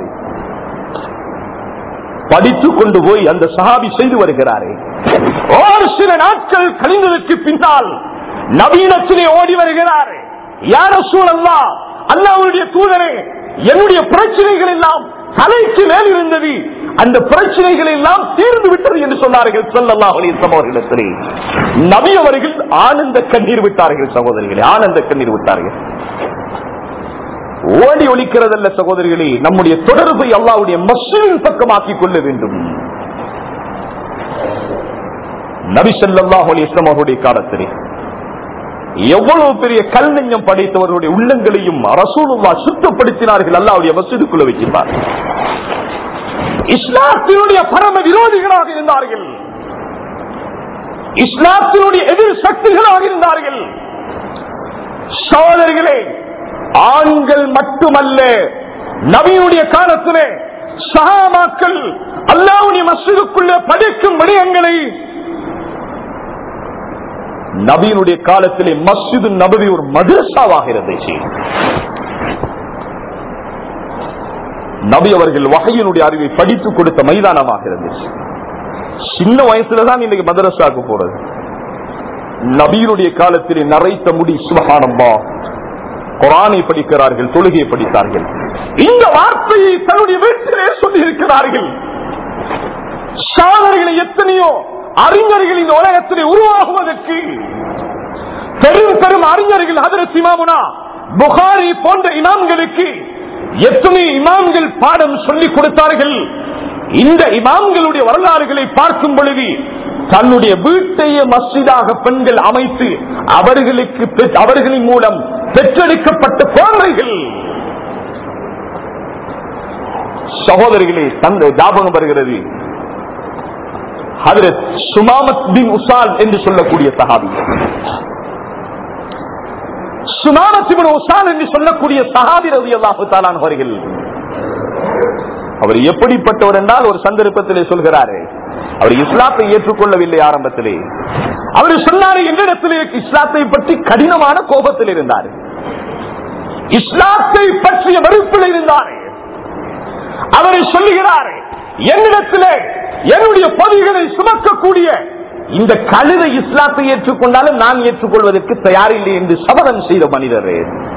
படித்து கொண்டு போய் அந்த சஹாபி செய்து வருகிறாரே. ஒரு சில நாட்கள் கழிந்ததற்கு பின்னால் நபீனத்திலே ஓடி வருகிறார். யா ரசூலல்லாஹ், அல்லாஹ்வுடைய தூதரே, என்னுடைய பிரச்சனைகள் எல்லாம் தலைக்கு மேல் இருந்தது, அந்த பிரச்சனைகள் எல்லாம் தீர்ந்து விட்டது என்று சொன்னார்கள் ஸல்லல்லாஹு அலைஹி வஸல்லம் அவர்களிடத்திலே. நபி அவர்கள் ஆனந்த கண்ணீர் விட்டார்கள். சகோதரிகளே, ஆனந்த கண்ணீர் விட்டார்கள். ஓடி ஒலிக்கிறதல்ல சகோதரிகளே, நம்முடைய தொடர்பை அல்லாஹ்வுடைய மஸ்ஜிதின் பக்கமாக்கிக் கொள்ள வேண்டும். நபி ஸல்லல்லாஹு அலைஹி வஸல்லம் அவருடைய காலத்திலே எவ்வளவு பெரிய கல் நெஞ்சம் படைத்தவர்களுடைய உள்ளங்களையும் ரசூலுல்லாஹ் சுத்தப்படுத்தினார்கள். அல்லாஹ்வுடைய மஸ்ஜிதுக்குள்ள வைத்தார். இஸ்லாத்தினுடைய பரம விரோதிகளாக இருந்தார்கள், இஸ்லாத்தினுடைய எதிர் சக்திகளாக இருந்தார்கள். சகோதரர்களே, ஆண்கள் மட்டுமல்ல, நபியுடைய காலத்திலே சஹாபாக்கள் அல்லாஹ்வுடைய மஸ்ஜிதுக்குள்ளே படிக்கும் விடயங்களை நபியினுடைய காலத்திலே மஸ்ஜிது நபவி ஒரு மதரசாவாக இருந்துச்சு. நபி அவர்கள் வஹயினுடைய அறிவை படித்துக் கொடுத்த மைதானமாக இருந்துச்சு. சின்ன வயசுலதான் இன்னைக்கு மதரசாக்கு போறது. நபியினுடைய காலத்திலே நரைத்த முடி, சுப்ஹானல்லாஹ், குர்ஆனை படிக்கிறார்கள், தொழுகையை படித்தார்கள். இந்த வார்த்தையை தன்னுடைய வீட்டிலே சொல்லி இருக்கிறார்கள். சாதனைகளை எத்தனையோ அறிஞர்கள் இந்த உலகத்திலே உருவாகுவதற்கு பெரும் பெரும் அறிஞர்கள் ஹஜ்ரத் இமாமுனா புகாரி போன்ற இமாம்களுக்கு எத்தனை இமாம்கள் பாடம் சொல்லிக் கொடுத்தார்கள். இந்த இமாம்களுடைய வரலாறுகளை பார்க்கும் பொழுது தன்னுடைய வீட்டையே மஸ்ஜிதாக பெண்கள் அமைத்து அவர்களின் மூலம் பெற்றெடுக்கப்பட்ட குழந்தைகள் சகோதரிகளே, ஞாபகம் வருகிறது ஹஜ்ரத் சுமாமத் பின் உசால் என்று சொல்லக்கூடிய சஹாபி. சுமாமத் பின் உசால் என்று சொல்லக்கூடிய சஹாபி ரலியல்லாஹு தஆலா அவர்கள், அவர் எப்படிப்பட்டவர் என்றால் ஒரு சந்தர்ப்பத்திலே சொல்கிறாரு, அவர் இஸ்லாத்தை ஏற்றுக்கொள்ளவில்லை. ஆரம்பத்திலே அவர் சொன்னார், என்னிடத்திலே இஸ்லாத்தை பற்றி கடினமான கோபத்தில் இருந்தார், இஸ்லாத்தை பற்றிய வெறுப்பில் இருந்தார். அவரை சொல்லுகிறார், என்னிடத்திலே என்னுடைய பொதிகளை சுமக்கக்கூடிய இந்த கழுதை இஸ்லாத்தை ஏற்றுக்கொண்டாலும் நான் ஏற்றுக்கொள்வதற்கு தயாரில்லை என்று சபதம் செய்த மனிதர்.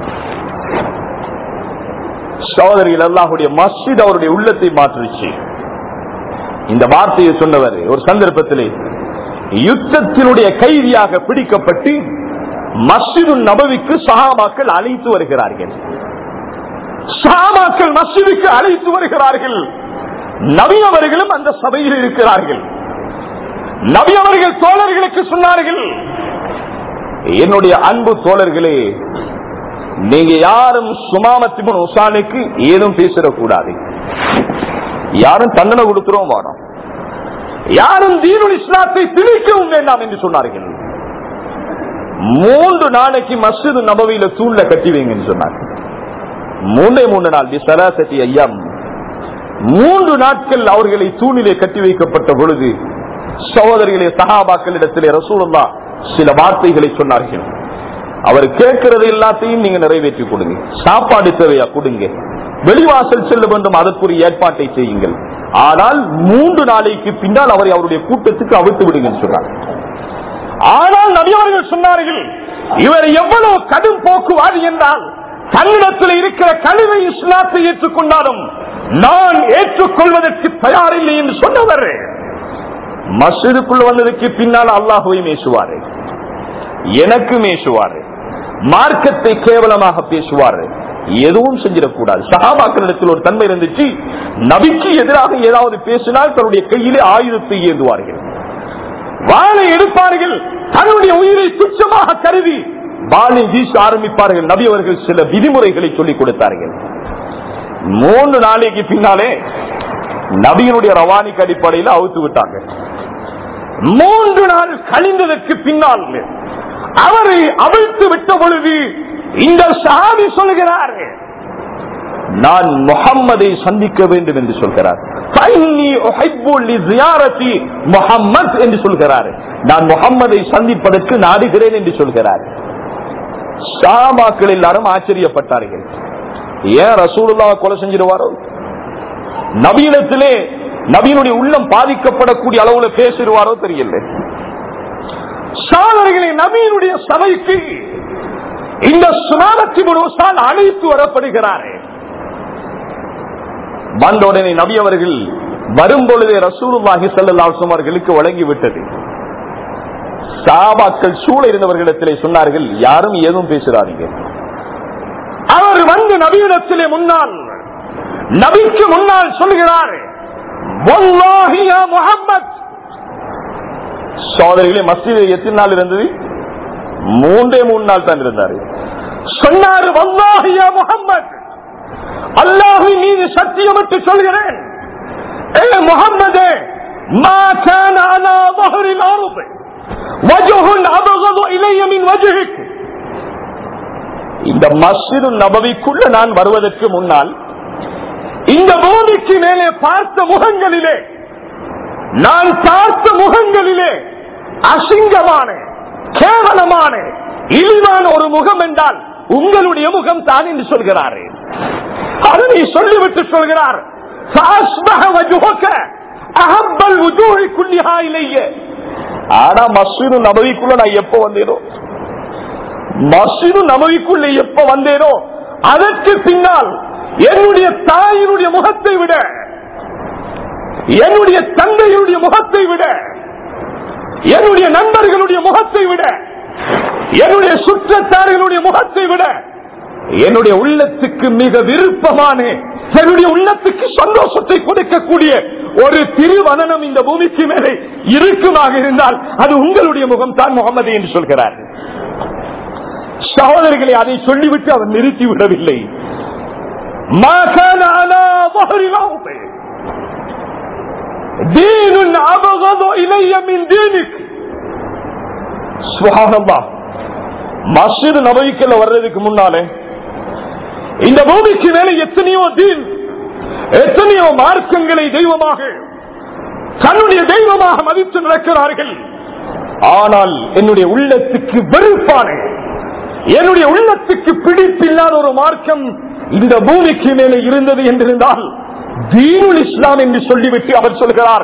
சகோதரிகள், அல்லாஹ்வுடைய மஸ்ஜித் அவருடைய உள்ளத்தை மாற்றிச்சு. இந்த வார்த்தையை சொன்னவர் ஒரு சந்தர்ப்பத்திலே யுத்தத்தினுடைய கைதியாக பிடிக்கப்பட்டு மஸ்ஜிது நபவிக்கு சஹாபாக்கள் அழைத்து வருகிறார்கள். சஹாபாக்கள் மஸ்ஜிதுக்கு அழைத்து வருகிறார்கள். நபி அவர்களும் அந்த சபையில் இருக்கிறார்கள். நபி அவர்கள் தோழர்களுக்கு சொன்னார்கள், என்னுடைய அன்பு தோழர்களே, நீங்க யாரும் சுமாமத் இப்னு உசாலுக்கு ஏதும் பேசிடக்கூடாது, யாரும் தண்டனை கொடுக்கிறோம் வேண்டாம், யாரும் தீனுல் இஸ்லாத்தை திணிக்கவும் வேண்டாம் என்று சொன்னார்கள். 3 நாளைக்கு மஸ்ஜிது நபவியில தூண்ல கட்டி வைங்கன்னு சொன்னார்கள். 3 நாள் பிஸலாசதி அய்யாம், 3 நாட்கள் அவர்களை தூணிலே கட்டி வைக்கப்பட்ட பொழுது சகோதரிகளே, சஹாபாக்களிடத்திலே ரசூலுல்லாஹ் சில வார்த்தைகளை சொன்னார்கள். அவர் கேட்கிறது எல்லாத்தையும் நீங்க நிறைவேற்றி கொடுங்க, சாப்பாடு தேவையா கொடுங்க, வெளிவாசல் செல்ல வேண்டும் அதற்குரிய ஏற்பாட்டை செய்யுங்கள், ஆனால் 3 நாளைக்கு பின்னால் அவரை அவருடைய கூட்டத்துக்கு அவிழ்த்து விடுங்கன்னு சொன்னார். ஆனால் நபி அவர்கள் சொன்னார்கள், இவர் எவ்வளவு கடும் போக்குவாதி என்றால் தன்னிடத்தில் இருக்கிற கழுவை இஸ்லாத்தை ஏற்றுக்கொண்டாலும் நான் ஏற்றுக்கொள்வதற்கு தயாரில்லை என்று சொன்னவர் மஸ்ஜிதுக்குள் வந்ததற்கு பின்னால் அல்லாஹ்வை மேசுவாரு, எனக்கு மேசுவாரு, மார்க்கத்தை கேவலமாக பேசுவாரு, எதுவும் செஞ்சிடக்கூடாது. சஹாபாக்களிடத்தில் ஒரு தன்மை இருந்துச்சு, நபிக்கு எதிராக ஏதாவது பேசினால் தன்னுடைய கையிலே ஆயுதத்தை ஏந்துவார்கள், வாளை எடுப்பார்கள், தன்னுடைய உயிரை துச்சமாக கருதி வாளை வீச ஆரம்பிப்பார்கள். நபி அவர்கள் சில விதிமுறைகளை சொல்லிக் கொடுத்தார்கள். 3 நாளைக்கு பின்னாலே நபியினுடைய ரவானிக்கு அடிப்படையில் அவுத்து விட்டாங்க. 3 நாள் கழிந்ததற்கு பின்னால் அவரை அவிழ்த்து விட்ட பொழுது இந்த சஹாபி சொல்கிறார், நான் முஹம்மதை சந்திக்க வேண்டும் என்று சொல்கிறார். முஹம்மத் என்று சொல்கிறார், நான் முஹம்மதை சந்திப்பதற்கு நாடுகிறேன் என்று சொல்கிறார். சஹாபாக்கள் எல்லாரும் ஆச்சரியப்பட்டார்கள். ஏன் ரசூலுல்லாஹ் கொலை செஞ்சிருவாரோ, நபியிடத்திலே நபியினுடைய உள்ளம் பாதிக்கப்படக்கூடிய அளவுல பேசிடுவாரோ தெரியல. சாதனைகளை நபியினுடைய சபைக்கு இந்த சுனாமத்தி முழுசால் அழைத்து வரப்படுகிறார். வந்த உடனே நபி அவர்கள் வரும்பொழுதே ரசூலுல்லாஹி ஸல்லல்லாஹு அலைஹி வஸல்லம் அவர்களுக்கு வழங்கிவிட்டது. சஹாபாக்கள் சூழ இருந்தவர்களிடத்திலே சொன்னார்கள், யாரும் ஏதும் பேசுறாதீங்க. அவர் வந்து நபியிடத்திலே முன்னால் நபிக்கு முன்னால் சொல்கிறார், வல்லாஹி யா முஹம்மத். சோதரிகளே, மஸ்ஜிதில் எத்தனை நாள் இருந்தது? 3 நாள் தான் இருந்தாரு. சொன்னார், வல்லாஹி யா முஹம்மத், அல்லாஹ்வின் மீது சத்தியமிட்டு சொல்கிறேன், ஏ முஹம்மதே, மா கான அலா ظهرில் அர்ض் வஜ்ஹுன் அபகது இலைய மின் வஜ்ஹிக். இந்த மஸ்ஜிது நபவிக்குள்ள நான் வருவதற்கு முன்னால் இந்த பூமிக்கு மேலே பார்த்த முகங்களிலே, நான் பார்த்த முகங்களிலே அசிங்கமான, கேவலமான, இழிவான ஒரு முகம் என்றால் உங்களுடைய முகம் தான் என்று சொல்கிறார். அதனை சொல்லிவிட்டு சொல்கிறார், ஆனா மஸ்ஜிது நபவிக்குள்ள நான் எப்ப வந்தேனோ, மஸ்ஜிது நபவிக்குள்ள எப்ப வந்தேனோ அதற்கு பின்னால் என்னுடைய தாயினுடைய முகத்தை விட, என்னுடைய தந்தையுடைய முகத்தை விட, என்னுடைய நண்பர்களுடைய முகத்தை விட, என்னுடைய சுற்றத்தார்களுடைய முகத்தை விட என்னுடைய உள்ளத்துக்கு மிக விருப்பமான, என்னுடைய உள்ளத்துக்கு சந்தோஷத்தை கொடுக்கக்கூடிய ஒரு திருவனனம் இந்த பூமிக்கு மேலே இருக்குமாக இருந்தால் அது உங்களுடைய முகம் தான் முகமது என்று சொல்கிறார். சகோதரர்களை, அதை சொல்லிவிட்டு அவர் நிறுத்தி விடவில்லை. ما كان على ظهر الأرض دين أبغض إلي من دينك. சுப்ஹான் அல்லாஹ். மஸ்ஜித் நபவிக்குள்ள வர்றதுக்கு முன்னாலே இந்த பூமிக்கு மேலே எத்தனையோ தீன், எத்தனையோ மார்க்கங்களை தெய்வமாக தன்னுடைய தெய்வமாக மதித்து நடக்கிறார்கள். ஆனால் என்னுடைய உள்ளத்துக்கு வெறுப்பான, என்னுடைய உள்ளத்துக்கு பிடிப்பில்லாத ஒரு மார்க்கம் இந்த பூமிக்கு மேலே இருந்தது என்றிருந்தால் தீனுல் இஸ்லாம் என்று சொல்லிவிட்டு அவர் சொல்கிறார்,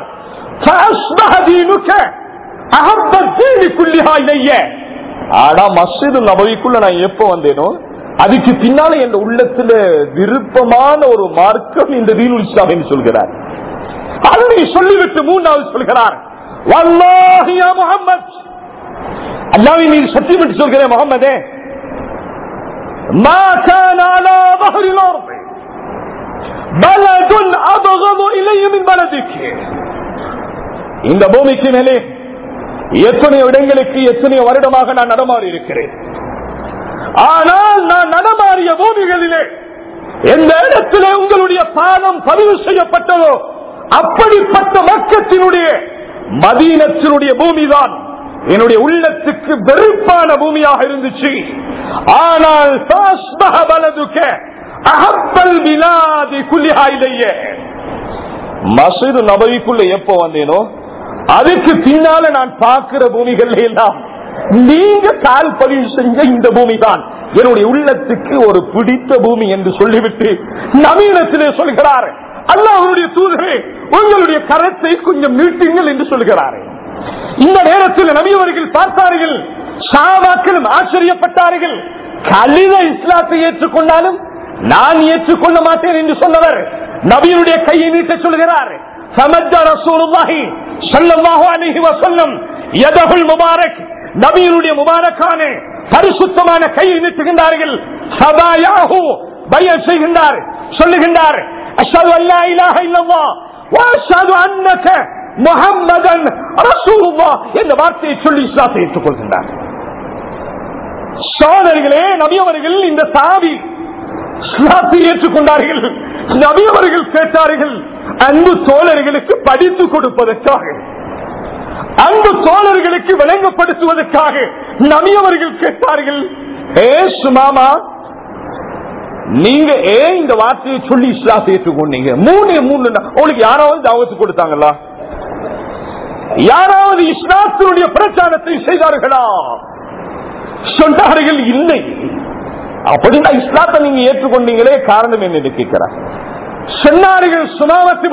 ஆனா மஸ்ஜித் நபவிக்குள்ள நான் எப்ப வந்தேனோ அதுக்கு பின்னால என் உள்ளத்துல விருப்பமான ஒரு மார்க்கம் இந்த தீனுல் இஸ்லாம் என்று சொல்கிறார். அதனை சொல்லிவிட்டு மூன்றாவது சொல்கிறார், வல்லாஹி யா முஹம்மத், அல்லாஹ்வின் மீது சத்தியம் என்று சொல்கிறேன் முஹம்மதே, மா கான அலா ظهرில் அர்ض பலதுன் அபகது இலைய மின் பலதிக். இந்த பூமிக்கு மேலே எத்தனை இடங்களுக்கு எத்தனை வருடமாக நான் நடமாறி இருக்கிறேன். ஆனால் நான் நடமாறிய பூமிகளிலே எந்த இடத்திலே உங்களுடைய பாதம் பதிவு செய்யப்பட்டதோ அப்படிப்பட்ட மக்கத்தினுடைய மதீனத்தினுடைய பூமிதான் என்னுடைய உள்ளத்துக்கு வெறுப்பான பூமியாக இருந்துச்சு. ஆனால் மஸ்ஜித் நபவிக்குள்ள எப்ப வந்தேனோ அதுக்கு பின்னால நான் பார்க்கிற பூமிகள் எல்லாம் நீங்க கால் பதிவு செஞ்ச இந்த பூமி தான் என்னுடைய உள்ளத்துக்கு ஒரு பிடித்த பூமி என்று சொல்லிவிட்டு நவீனத்திலே சொல்கிறார், அல்லாஹ்வுடைய தூதரே உங்களுடைய கரத்தை கொஞ்சம் நீட்டுங்கள் என்று சொல்கிறார். இந்த நேரத்தில் நபி அவர்கள் பார்த்தார்கள், சஹாபாக்களும் ஆச்சரியப்பட்டார்கள். கலித இஸ்லாத்தை ஏற்றுக்கொண்டாலும் நான் ஏற்றுக்கொள்ள மாட்டேன் என்று சொன்னவர் நபியுடைய கையை நீட்ட சொல்கிறார். சமஜ்ஜ ரசூலுல்லாஹி ஸல்லல்லாஹு அலைஹி வஸல்லம் யதஹுல் முபாரக், நபியுடைய முபாரக்கான பரிசுத்தமான கையை நீட்டுகின்றார்கள். சபாயாஹு பைஅத் செய்கின்றார், சொல்லுகின்றார், அஷ்ஹது அல்லா இலாஹ இல்லல்லாஹ் வ அஷ்ஹது அன்னக முஹம்மதன் ரசூலுல்லாஹ் என்ற வார்த்தையை சொல்லி இஸ்லாத்தை ஏற்றுக்கொள்கின்றார். சோதரிகளே, நபி அவர்கள் இந்த சாவி இஸ்லாத்தை ஏற்றுக்கொண்டார்கள். நபி அவர்கள் கேட்டார்கள், அன்பு தோழர்களுக்கு படித்து கொடுப்பதற்காக, அன்பு தோழர்களுக்கு விளங்கப்படுத்துவதற்காக நபி அவர்கள் கேட்டார்கள், ஏ சுமாமா நீங்க ஏன் இந்த வார்த்தையை சொல்லி இஸ்லாத்தை ஏற்றுக்கொண்டீங்க? மூணு உங்களுக்கு யாராவது தாவத்து கொடுத்தாங்களா? யாராவது இஸ்லாத்தினுடைய பிரச்சாரத்தை செய்தார்களா? சொன்னார்கள், இல்லை. அப்படின்னா இஸ்லாத்தை நீங்க ஏற்றுக்கொண்டீங்களே, காரணம் என்ன கேட்கிறார். சொன்னார்கள், சுமாவத்தி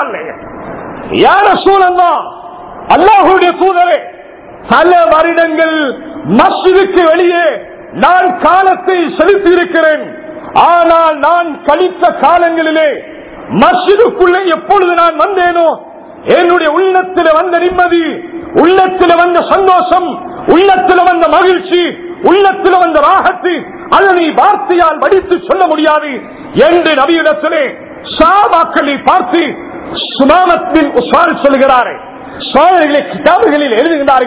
யார சூழல்லா, அல்லாஹ்வுடைய தூதரே, பல வருடங்கள் மஸ்ஜிதுக்கு வெளியே நான் காலத்தை செலுத்தி இருக்கிறேன். ஆனால் நான் கழித்த காலங்களிலே மஸ்ஜிதுக்குள்ளே எப்பொழுது நான் வந்தேனோ என்னுடைய உள்ளத்தில் வந்த நிம்மதி, உள்ளத்தில் வந்த சந்தோஷம், உள்ளத்தில் வந்த மகிழ்ச்சி, உள்ளத்தில் வந்த ராகத்து, அதனை வார்த்தையால் வடித்து சொல்ல முடியாது என்று நபியிடத்திலே சஹாபாக்களை பார்த்து சுமாமத் பின் உஸ்மான் சொல்கிறார். சோழர்களை கிதாபுகளில்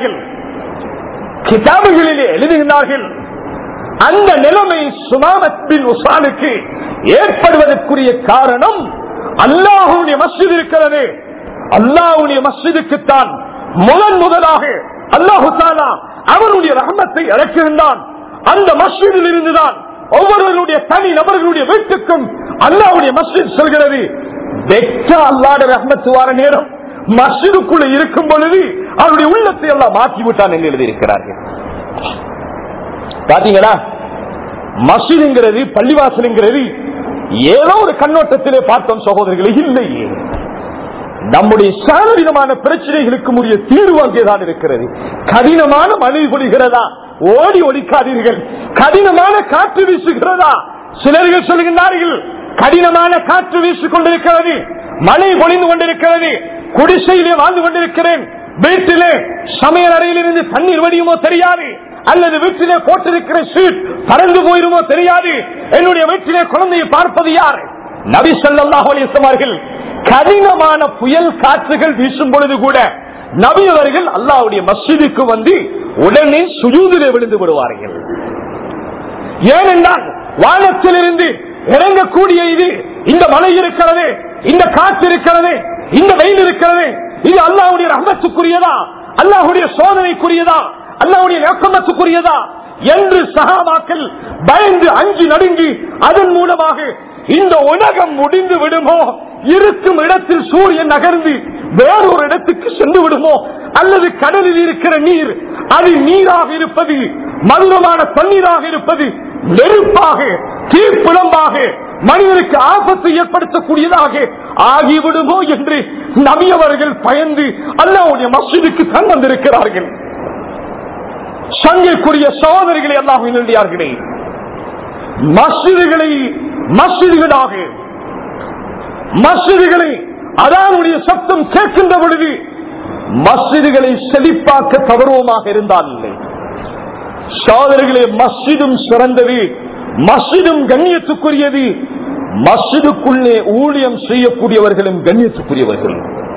எழுதுகின்றார்கள். அந்த நிலைமை சுமாமத் பின் உஸ்மானுக்கு ஏற்படுவதற்குரிய காரணம் அல்லாஹ்வுடைய மஸ்ஜித் இருக்கிறது. அல்லாஹ்வுடைய மஸ்ஜிதுக்குத்தான் முதலாக அல்லாஹு தஆலா அவருடைய ரஹ்மத்தை இறக்குகின்றான். அந்த மஸ்ஜிதில் இருந்துதான் ஒவ்வொருவருடைய தனி நபர்களுடைய வீட்டுக்கும் அல்லாஹ்வுடைய மஸ்ஜித் செல்கிறது. அல்லாஹ்வுடைய ரஹ்மத் வர நேரம் மஸ்ஜிதுக்குள்ள இருக்கும் பொழுது அவருடைய உள்ளத்தை எல்லாம் மாற்றி விட்டான் என்று எழுதியிருக்கிறார்கள். பாத்தீங்களா, மஸ்ஜிதுங்கிறது, பள்ளிவாசலுங்கிறது ஏதோ ஒரு கண்ணோட்டத்திலே பார்த்தோம் சகோதரர்களே, இல்லையே. நம்முடைய சால விதமான பிரச்சனைகளுக்கு உரிய தீர்வு அங்கேதான் இருக்கிறது. கடினமான மழை பொழிகிறதா, ஓடி ஒழிக்காதீர்கள். கடினமான காற்று வீசுகிறதா, சிலர்கள் சொல்கின்றார்கள் கடினமான காற்று வீசிக் கொண்டிருக்கிறது, மழை பொழிந்து கொண்டிருக்கிறது, குடிசையிலே வாழ்ந்து கொண்டிருக்கிறேன், வீட்டிலே சமையல் அறையிலிருந்து தண்ணீர் வடியுமோ தெரியாது, அல்லது வீட்டிலே போட்டிருக்கிற சீட் பறந்து போயிருமோ தெரியாது, என்னுடைய வீட்டிலே குழந்தையை பார்ப்பது யார்? நபி ஸல்லல்லாஹு அலைஹி வஸல்லம் அவர்கள் கடினமான புயல் காற்றுகள் வீசும் பொழுது கூட நபி அவர்கள் அல்லாஹ்வுடைய மஸ்ஜிதுக்கு வந்து உடனே சுஜூதிலே விழுந்து விடுவார்கள். ஏனென்றால் வானத்திலிருந்து இறங்கக்கூடிய இது, இந்த மழை இருக்கிறது, இந்த காற்று இருக்கிறது, இந்த வெயில் இருக்கிறது, இது அல்லாஹ்வுடைய ரஹ்மத்துக்குரியதா, அல்லாஹ்வுடைய சோதனைக்குரியதா, அல்லாஹ்வுடைய நோக்கத்துக்குரியதா என்று சஹாபாக்கள் பயந்து அஞ்சி நடுங்கி அதன் மூலமாக இந்த உலகம் முடிந்து விடுமோ, இருக்கும் இடத்தில் சூரியன் நகர்ந்து வேறொரு இடத்துக்கு சென்று விடுமோ, அல்லது கடலில் இருக்கிற நீர் அது நீராக இருப்பது, மதுரமான தண்ணீராக இருப்பது, நெருப்பாக தீப்பிழம்பாக மனிதனுக்கு ஆபத்தை ஏற்படுத்தக்கூடியதாக ஆகிவிடுமோ என்று நபியவர்கள் பயந்து அல்லாஹ்வுடைய மஸ்ஜிதுக்கு தன் வந்திருக்கிறார்கள். சங்கைக்குரிய சகோதரிகளை அல்லாஹ்வின் நல்லடியார்களே, மஸ்ஜிதுகளை மஸ்ஜிதுகளாக மஸ்ஜிதுகளை அதானுடைய சத்தம் கேட்கின்ற பொழுது மஸ்ஜிதுகளை செழிப்பாக்க தவறுவமாக இருந்தால் இல்லை. சகோதரிகளே, மஸ்ஜிதும் சிறந்தது, மஸ்ஜிதும் கண்ணியத்துக்குரியது, மஸ்ஜிதுக்குள்ளே ஊழியம் செய்யக்கூடியவர்களும் கண்ணியத்துக்குரியவர்கள்,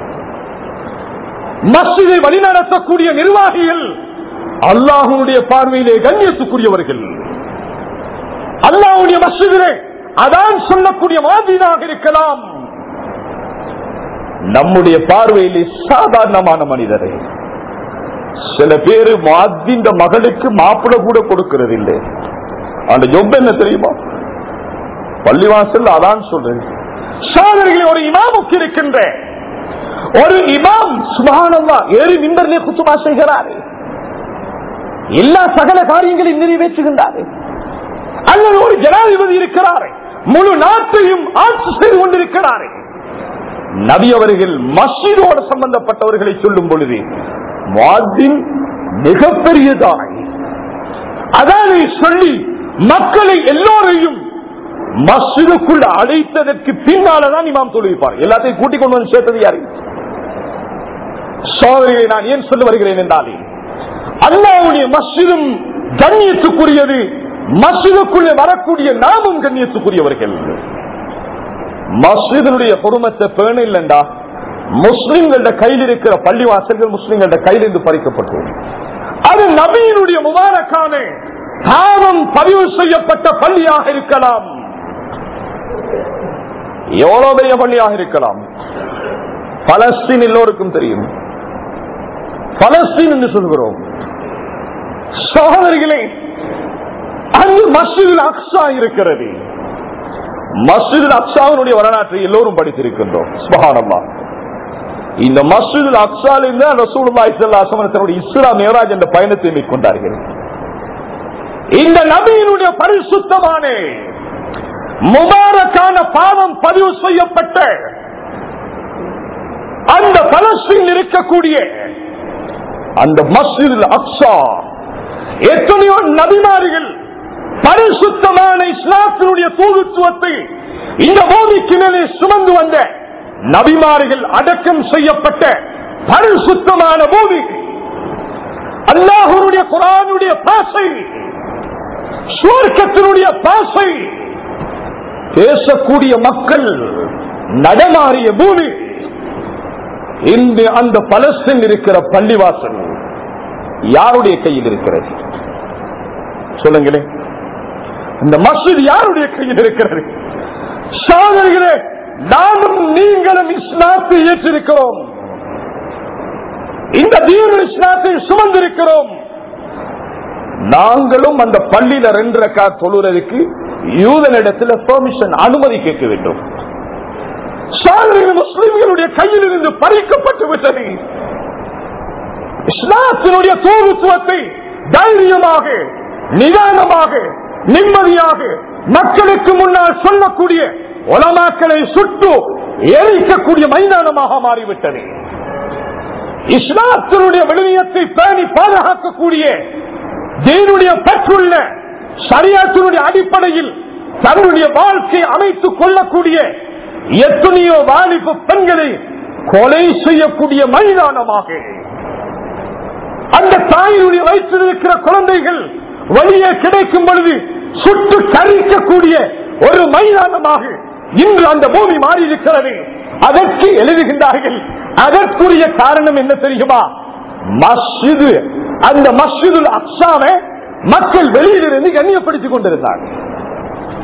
மஸ்ஜிதை வழிநடத்தக்கூடிய நிர்வாகிகள் அல்லாஹ்வுடைய பார்வையிலே கண்ணியத்துக்குரியவர்கள். அல்லாஹ்வுடைய மஸ்ஜிதிலே அதான் சொல்லக்கூடிய மாதிரியாக இருக்கலாம், நம்முடைய பார்வையிலே சாதாரணமான மனிதரை. சில பேரு இந்த மகளுக்கு மாப்பிள கூட கொடுக்கிறது இல்லை. அந்த ஜொப் என்ன தெரியுமா? பள்ளிவாசல் அதான் சொல்றேன். சாதனைகளை ஒரு இமாமுக்கு இருக்கின்ற ஒரு இமாம் சுப்ஹானல்லாஹ் ஏறி மிம்பரிலே குத்துபா செய்கிறார், எல்லா சகல காரியங்களையும் நிறைவேற்றுகின்றார். அல்லது ஒரு ஜனாதிபதி இருக்கிறார், முழு நாட்டையும் ஆட்சி செய்து கொண்டிருக்கிறார். நபி அவர்கள் மஸ்ஜிதோடு சம்பந்தப்பட்டவர்களை சொல்லும் பொழுது முஅத்தின் மிகப்பெரியதான அதனை சொல்லி மக்களை எல்லோரையும் மஸ்ஜிதுக்குள் அழைத்ததற்கு பின்னால்தான் இமாம் தொழுவிப்பார். எல்லாத்தையும் கூட்டிக் கொண்டு வந்து சேர்த்தது யாரு? சோதரியை நான் ஏன் சொல்ல வருகிறேன் என்றாலே, அல்லாஹ்வுடைய மஸ்ஜிதும் கண்ணியத்துக்குரியது, மஸ்ஜிதுக்குள்ளே வரக்கூடிய நாமும் கண்ணியத்துக்குரியவர்கள். மஸ்ஜிதுடைய பொறுமத்தை பேண இல்லைண்டா முஸ்லிம்கள கையில் இருக்கிற பள்ளிவாசல்கள் முஸ்லிம்கள கையிலிருந்து பறிக்கப்பட்டது. அது நபியினுடைய முபாரக்கான பாவம் பதிவு செய்யப்பட்ட பள்ளியாக இருக்கலாம், எவ்வளவு பெரிய பள்ளியாக இருக்கலாம். பலஸ்தீன் எல்லோருக்கும் தெரியும், பலஸ்தீன் என்று சொல்கிறோம். சகோதரிகளே, அங்கு மஸ்ஜிதுல் அக்ஸா இருக்கிறது. மஸ்ஜிதுல் அக்ஸாவினுடைய வரலாற்றை எல்லோரும் படித்திருக்கின்றோம். சுப்ஹானல்லாஹ், இந்த மஸ்ஜிதுல் அக்ஸாலிருந்து ரசூலுல்லாஹி ஸல்லல்லாஹு அலைஹி வஸல்லம் தன்னுடைய இஸ்ரா மிஅராஜ் என்ற பயணத்தை மேற்கொண்டார்கள். இந்த நபியினுடைய பரிசுத்தமான முபாரக்கான பாவம் பதிவு செய்யப்பட்ட அந்த பலஸ்தீனில் இருக்கக்கூடிய அந்த மஸ்ஜிதுல் அக்ஸா, எத்தனையோ நபிமார்கள் பரிசுத்தமான இஸ்லாத்தினுடைய தூதுத்துவத்தை இந்த பூமிக்கு மேலே சுமந்து வந்த நபிமார்கள் அடக்கம் செய்யப்பட்ட பரிசுத்தமான பூமி, அல்லாஹ்வுடைய குர்ஆனுடைய பாசை, சுவர்க்கத்தினுடைய பாசை பேசக்கூடிய மக்கள் நடமாறிய பூமி. இன்று அந்த பலஸ்தீன் இருக்கிற பள்ளிவாசல் யாருடைய கையில் இருக்கிறது சொல்லுங்களேன்? இந்த மஸ்ஜித் யாருடைய கையில் இருக்கிறது? சகோதரர்களே, நானும் நீங்களும் இஸ்லாத்தை ஏற்றிருக்கிறோம், இந்த தீனுல் இஸ்லாத்தை சுமந்திருக்கிறோம். நாங்களும் அந்த பள்ளியில 2 ரக்காத் தொழுறதுக்கு யூதனிடத்தில் பெர்மிஷன், அனுமதி கேட்க வேண்டும். முஸ்லிம்களுடைய கையில் இருந்து பறிக்கப்பட்டு விட்டது. இஸ்லாத்தினுடைய தூதுத்துவத்தை தைரியமாக, நிதானமாக, நிம்மதியாக மக்களுக்கு முன்னால் சொல்லக்கூடிய உலமாக்களை சுட்டு எரிக்கக்கூடிய மைதானமாக மாறிவிட்டது. இஸ்லாத்தினுடைய விழுமியத்தை பேணி பாதுகாக்கக்கூடிய தீனுடைய பற்றுள்ள ஷரியத்தினுடைய அடிப்படையில் தன்னுடைய வாழ்க்கை அமைத்துக் கொள்ளக்கூடிய எத்தனையோ வாலிப பெண்களை கொலை செய்யக்கூடிய மைதானமாக, அந்த தாயினுடைய வயிற்றில் இருக்கிற குழந்தைகள் வழியே கிடைக்கும் பொழுது சுட்டு கரிக்கக்கூடிய ஒரு மைதானமாக இன்று அந்த பூமி மாறி இருக்கிறது. அதற்கு எழுதுகின்றார்கள். அதற்குரிய காரணம் என்ன தெரியுமா? மஸ்ஜிது, அந்த மஸ்ஜிதுல் அக்ஸாவை மக்கள் வெளியிலிருந்து கண்ணியப்படுத்திக் கொண்டிருந்தார்கள்.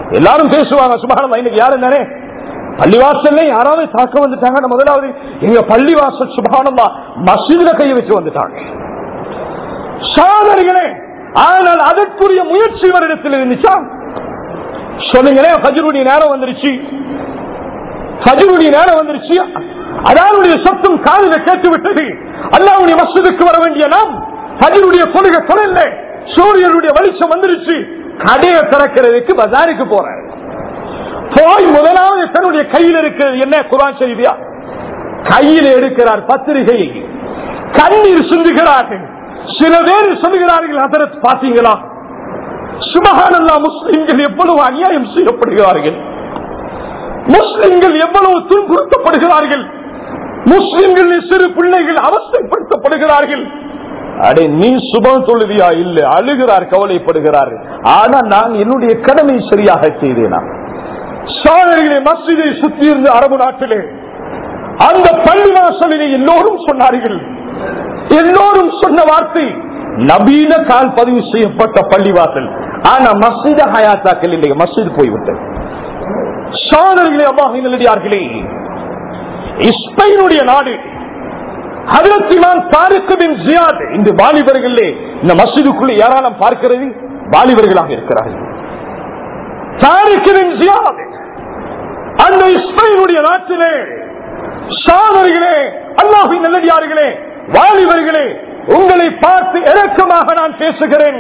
எல்லாரும் பேசுவாங்க, சுபஹானல்லாஹ் இன்னைக்கு யாரும் தானே பள்ளிவாசல்ல யாராவது தாக்க வந்துட்டாங்க, முதலாவது எங்க பள்ளிவாசல் சுபஹானல்லாஹ் மஸ்ஜிதுல கை வச்சு வந்துட்டாங்க. சாதனைகளே, ஆனால் அதற்குரிய முயற்சி வருடத்தில் இருந்துச்சா சொல்லுங்களேன். ஃபஜ்ருடைய நேரம் வந்துருச்சு, ஃபஜ்ருடைய நேரம் வந்துருச்சு, அல்லாஹ்வுடைய சத்தம் காதில கேட்டு விட்டது. அல்லாஹ்வுடைய மஸ்ஜிதுக்கு வர வேண்டிய நாம் ஃபஜ்ருடைய தொழுகை தொழல, சூரியனுடைய வெளிச்சம் வந்துருச்சு, கடையை திறக்கிறதுக்கு பஜாருக்கு போறாரு. போய் முதலாவது தன்னுடைய கையில் இருக்கிறது என்ன? குர்ஆன் ஷரீஃபியா கையில் எடுக்கிறார், பத்திரிகையை, கண்ணீர் சிந்துகிறார்கள். சில பேர் சொல்லுகிறார்கள், ஹதரத் பாத்தீங்களா சுப்ஹானல்லாஹ் முஸ்லிம்கள் எவ்வளவு அநியாயம் செய்யப்படுகிறார்கள், முஸ்லிம்கள் எவ்வளவு துன்புறுத்தப்படுகிறார்கள், முஸ்லிம்கள் சிறு பிள்ளைகள் அவஸ்தைப்படுத்தப்படுகிறார்கள். அடே நீ சுபம் தொழுவியா? இல்ல, அழுகிறார், கவலைப்படுகிறார். ஆனா நான் என்னுடைய கடமை சரியாக செய்தேனா? சாதனைகளை மஸ்ஜிதை சுற்றி இருந்த அரபு நாட்டிலே அந்த பள்ளிவாசலிலே எல்லோரும் சொன்னார்கள், எல்லோரும் சொன்ன வார்த்தை நபீன கால் பதிவு செய்யப்பட்ட பள்ளிவாசல். ஆனா மஸ்ஜித ஹயாத்தாக்கள் இல்லையா, மஸ்ஜித் போய்விட்டது. சாதனைகளை அல்லாஹ்வின் நல்லடியார்களே, ஸ்பெயினுடைய நாடு ஹஜ்ரத் இமாம் தாரிக் பின் ஜியாத், இந்த வாலிபர்களே இந்த மஸ்ஜிதுக்குள்ளே ஏராளம் பார்க்கிறது வாலிபர்களாக இருக்கிறார்கள். தாரிக் பின் ஜியாத் அந்த ஸ்பெயினுடைய நாட்டிலே சாதனைகளே, அல்லாஹ்வின் நல்லடியார்களே, வாலிபர்களே, உங்களை பார்த்து இரக்கமாக நான் பேசுகிறேன்.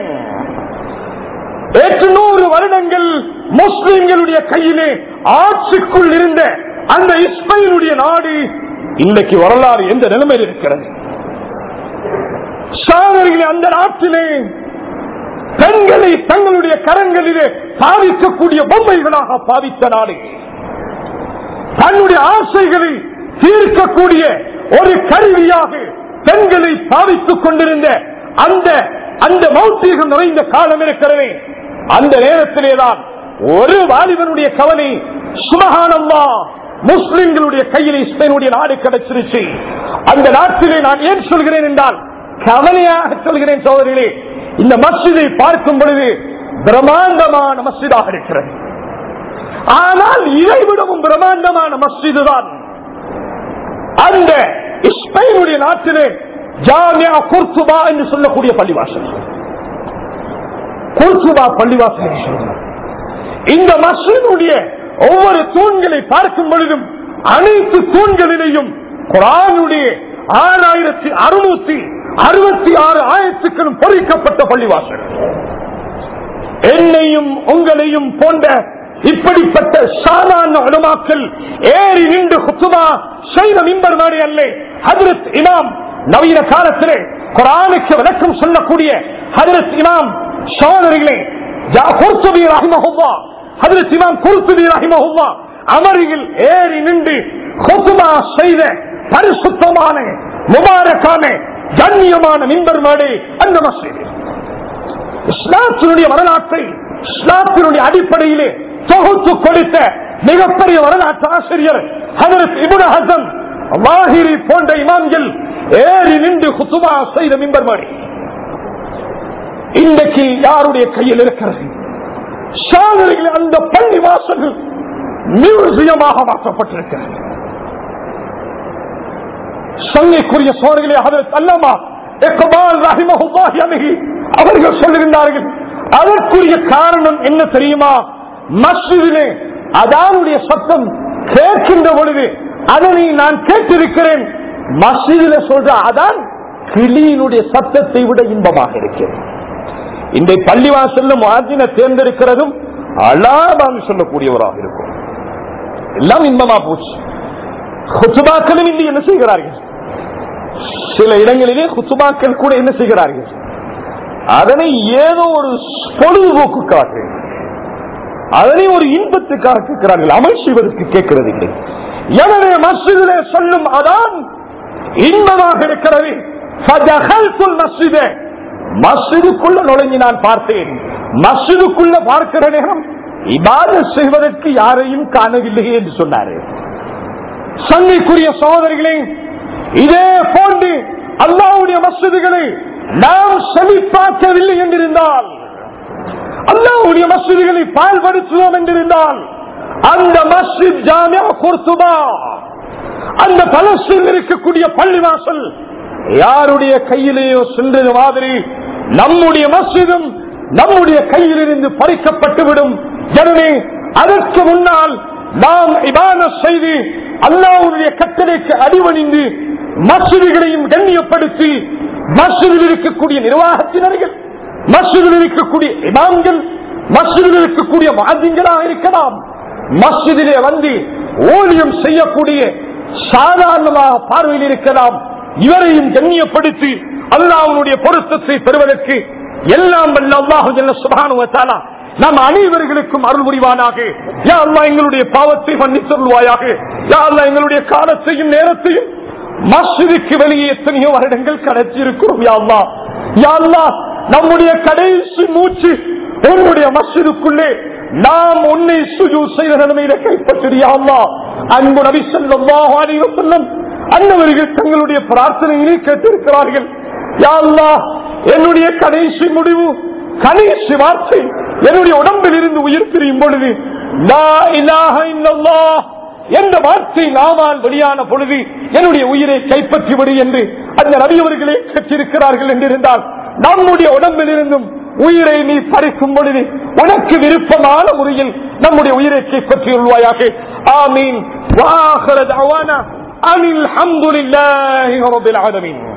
800 வருடங்கள் முஸ்லிம்களுடைய கையிலே ஆட்சிக்குள் இருந்த அந்த ஸ்பெயினுடைய நாடு இன்றைக்கு வரலாறு எந்த நிலைமையில் இருக்கிறது? சாதனைகளை அந்த நாட்டிலே பெண்களை தங்களுடைய கரங்களிலே பாவிக்கக்கூடிய பொம்மைகளாக பாவித்த நாடு, தன்னுடைய ஆசைகளை தீர்க்கக்கூடிய ஒரு கருவியாக பெண்களை பாவித்துக் கொண்டிருந்த அந்த மௌத்தீகம் நிறைந்த காலம் இருக்கிறது. அந்த நேரத்திலேதான் ஒரு வாலிபனுடைய கவலை, சுப்ஹானல்லாஹ் முஸ்லிம்களுடைய கையில் ஸ்பெயினுடைய நாடு கிடைச்சிருச்சு. அந்த நாட்டிலே நான் ஏன் சொல்கிறேன் என்றால் கவலையாக சொல்கிறேன் சோதரிகளே, இந்த மஸ்ஜிதை பார்க்கும் பொழுது பிரம்மாண்டமான மஸ்ஜிதாக இருக்கிறது. ஆனால் இதைவிடவும் பிரம்மாண்டமான மஸ்ஜிது தான் அந்த ஸ்பெயினுடைய நாட்டிலே ஜாமியா குர்துபா என்று சொல்லக்கூடிய பள்ளிவாசல். குர்துபா பள்ளிவாசல். இந்த மஸ்ஜிதுடைய ஒவ்வொரு தூண்களை பார்க்கும் பொழுதும் அனைத்து தூண்களிலேயும் குர்ஆனுடைய 6666 ஆயத்துக்களும் பொறிக்கப்பட்ட பள்ளிவாசல். என்னையும் உங்களையும் போன்ற இப்படிப்பட்ட சாதாரண உலமாக்கள் ஏறி நின்று குத்துபா செய்த மிம்பர் மாடி அல்ல. ஹஜ்ரத் இமாம் நவீன காலத்திலே குர்ஆனுக்கு விளக்கம் சொல்லக்கூடிய ஹஜ்ரத் இமாம் சோதரிகளே குர்துபி ரஹிமஹுல்லாஹ், ஹஜ்ரத் இமாம் குர்துபி ரஹிமஹுல்லாஹ் அமரில் ஏறி நின்று குத்துபா செய்த பரிசுத்தமான முபாரக்கான கண்ணியமான மிம்பர் மாடி அந்த மஸ்ஜித். இஸ்லாத்தினுடைய வரலாற்றை இஸ்லாத்தினுடைய அடிப்படையிலே தொகுத்து கொடுத்த மிகப்பெரிய வரலாற்று ஆசிரியர் ஹஜ்ரத் இப்னு ஹஸம் வாஹிரி போன்ற இமாம்கள் ஏறி நின்று குத்துபா செய்த மிம்பர் மாடி இன்றைக்கு யாருடைய கையில் இருக்கிறது? சாதனைகள் அந்த பள்ளி வாசல்கள் மியூசியமாக மாற்றப்பட்டிருக்கிறது. சங்கைக்குரிய சோழர்களே, ஹஜ்ரத் அல்லாமா இக்பால் ரஹிமஹுல்லாஹி அலைஹி அவர்கள் சொல்லுகின்றார்கள், அதற்குரிய காரணம் என்ன தெரியுமா? மஸ்ஜிதிலே அதானுடைய சத்தம் கேட்கின்ற பொழுது அதனை நான் கேட்டிருக்கிறேன். மஸ்ஜிதிலே சொல்ற அதான் கிளியினுடைய சத்தத்தை விட இன்பமாக இருக்கிறது. இந்த பள்ளிவாசல்ல முஅஜ்ஜினை தேர்ந்தெடுக்கிறதும் அலாபான்னு சொல்லக்கூடியவராக இருக்கும். எல்லாம் இன்பமா போச்சு. குத்துபாக்களும் இன்று என்ன செய்கிறார்கள்? சில இடங்களிலே குத்துபாக்கள் கூட என்ன செய்கிறார்கள்? அதனை ஏதோ ஒரு பொழுதுபோக்குக்காக, அதனை ஒரு இன்பத்துக்காக கேட்கிறார்கள், அமல் செய்வதற்கு கேட்கிறது இல்லை. எனவே மஸ்ஜிதிலே சொல்லும் அதான் இன்பமாக இருக்கிறது. மஸ்ஜிதுக்குள்ள நுழைஞ்சி நான் பார்த்தேன். மஸ்ஜிதுக்குள்ள பார்க்கிற நேரம் இபாதத் செய்வதற்கு யாரையும் காணவில்லையே என்று சொன்னார். சங்கைக்குரிய சகோதரிகளே, இதே போன்று அல்லாஹ்வுடைய மஸ்ஜிதுகளை நாம் செழிப்பாக்கவில்லை என்றிருந்தால், அல்லாஹ்வுடைய மஸ்ஜிதுகளை பாழ்படுத்துவோம் என்றிருந்தால் அந்த மஸ்ஜித் ஜாமியா குர்துபா, அந்த பலஸ்தீனில் இருக்கக்கூடிய பள்ளிவாசல் யாருடைய கையிலேயோ சென்றது மாதிரி நம்முடைய மஸ்ஜிதும் நம்முடைய கையிலிருந்து பறிக்கப்பட்டுவிடும். எனவே அதற்கு முன்னால் நாம் இபாதத் செய்து அல்லாஹ்வுடைய கட்டளைக்கு அடிபணிந்து மஸ்ஜிதுகளையும் கண்ணியப்படுத்தி மஸ்ஜிதில் இருக்கக்கூடிய நிர்வாகத்தினர்கள், மஸ்ஜிதில் இருக்கக்கூடிய இமாம்கள், மஸ்ஜிதில் இருக்கக்கூடிய முஅத்தின்களாக இருக்கலாம், மஸ்ஜிதிலே வந்து ஊழியம் செய்யக்கூடிய சாதாரணமாக பார்வையில் இருக்கலாம், இவரையும் கண்ணியப்படுத்தி அல்லாஹ்வுடைய பொருத்தத்தை பெறுவதற்கு எல்லாம் வல்ல அல்லாஹ் ஜல்ல சுப்ஹானஹு வ தஆலா நாம் அனைவர்களுக்கும் அருள் புரிவானாக. யா அல்லாஹ் எங்களுடைய பாவத்தை மன்னித்தருள்வாயாக. யா அல்லாஹ் எங்களுடைய காலத்தையும் நேரத்தையும் மஸ்ஜிதுக்கு வெளியே எத்தனையோ வருடங்கள் கடத்திருக்கிறோம். யா அல்லாஹ், யா அல்லாஹ் நம்முடைய கடைசி மூச்சு உன்னுடைய மஸ்ஜிதுக்குள்ளே நாம் உன்னை சுஜூத் செய்த நிலைமையில கைப்பற்றி யா அல்லாஹ். அன்பு நபி ஸல்லல்லாஹு அலைஹி வஸல்லம் அன்னவர்கள் தங்களுடைய பிரார்த்தனையிலே கேட்டிருக்கிறார்கள். யா அல்லாஹ் என்னுடைய கடைசி முடிவு, கடைசி வார்த்தை என்னுடைய உடம்பில் இருந்து உயிர் பிரியும் பொழுது லா இலாஹ இல்லல்லாஹ் என்ற வார்த்தை நாமால் வெளியான பொழுது என்னுடைய உயிரை கைப்பற்றிவிடு என்று அந்த நபி அவர்களே கேட்டிருக்கிறார்கள் என்றிருந்தால் நம்முடைய உடம்பில் இருந்தும் உயிரை நீ பறிக்கும் பொழுது உனக்கு விருப்பமான முறையில் நம்முடைய உயிரை கைப்பற்றியுள்வாயாக. ஆமீன். வாஹிரு தஅவானா அனில் ஹம்துலில்லாஹி ரப்பில் ஆலமீன்.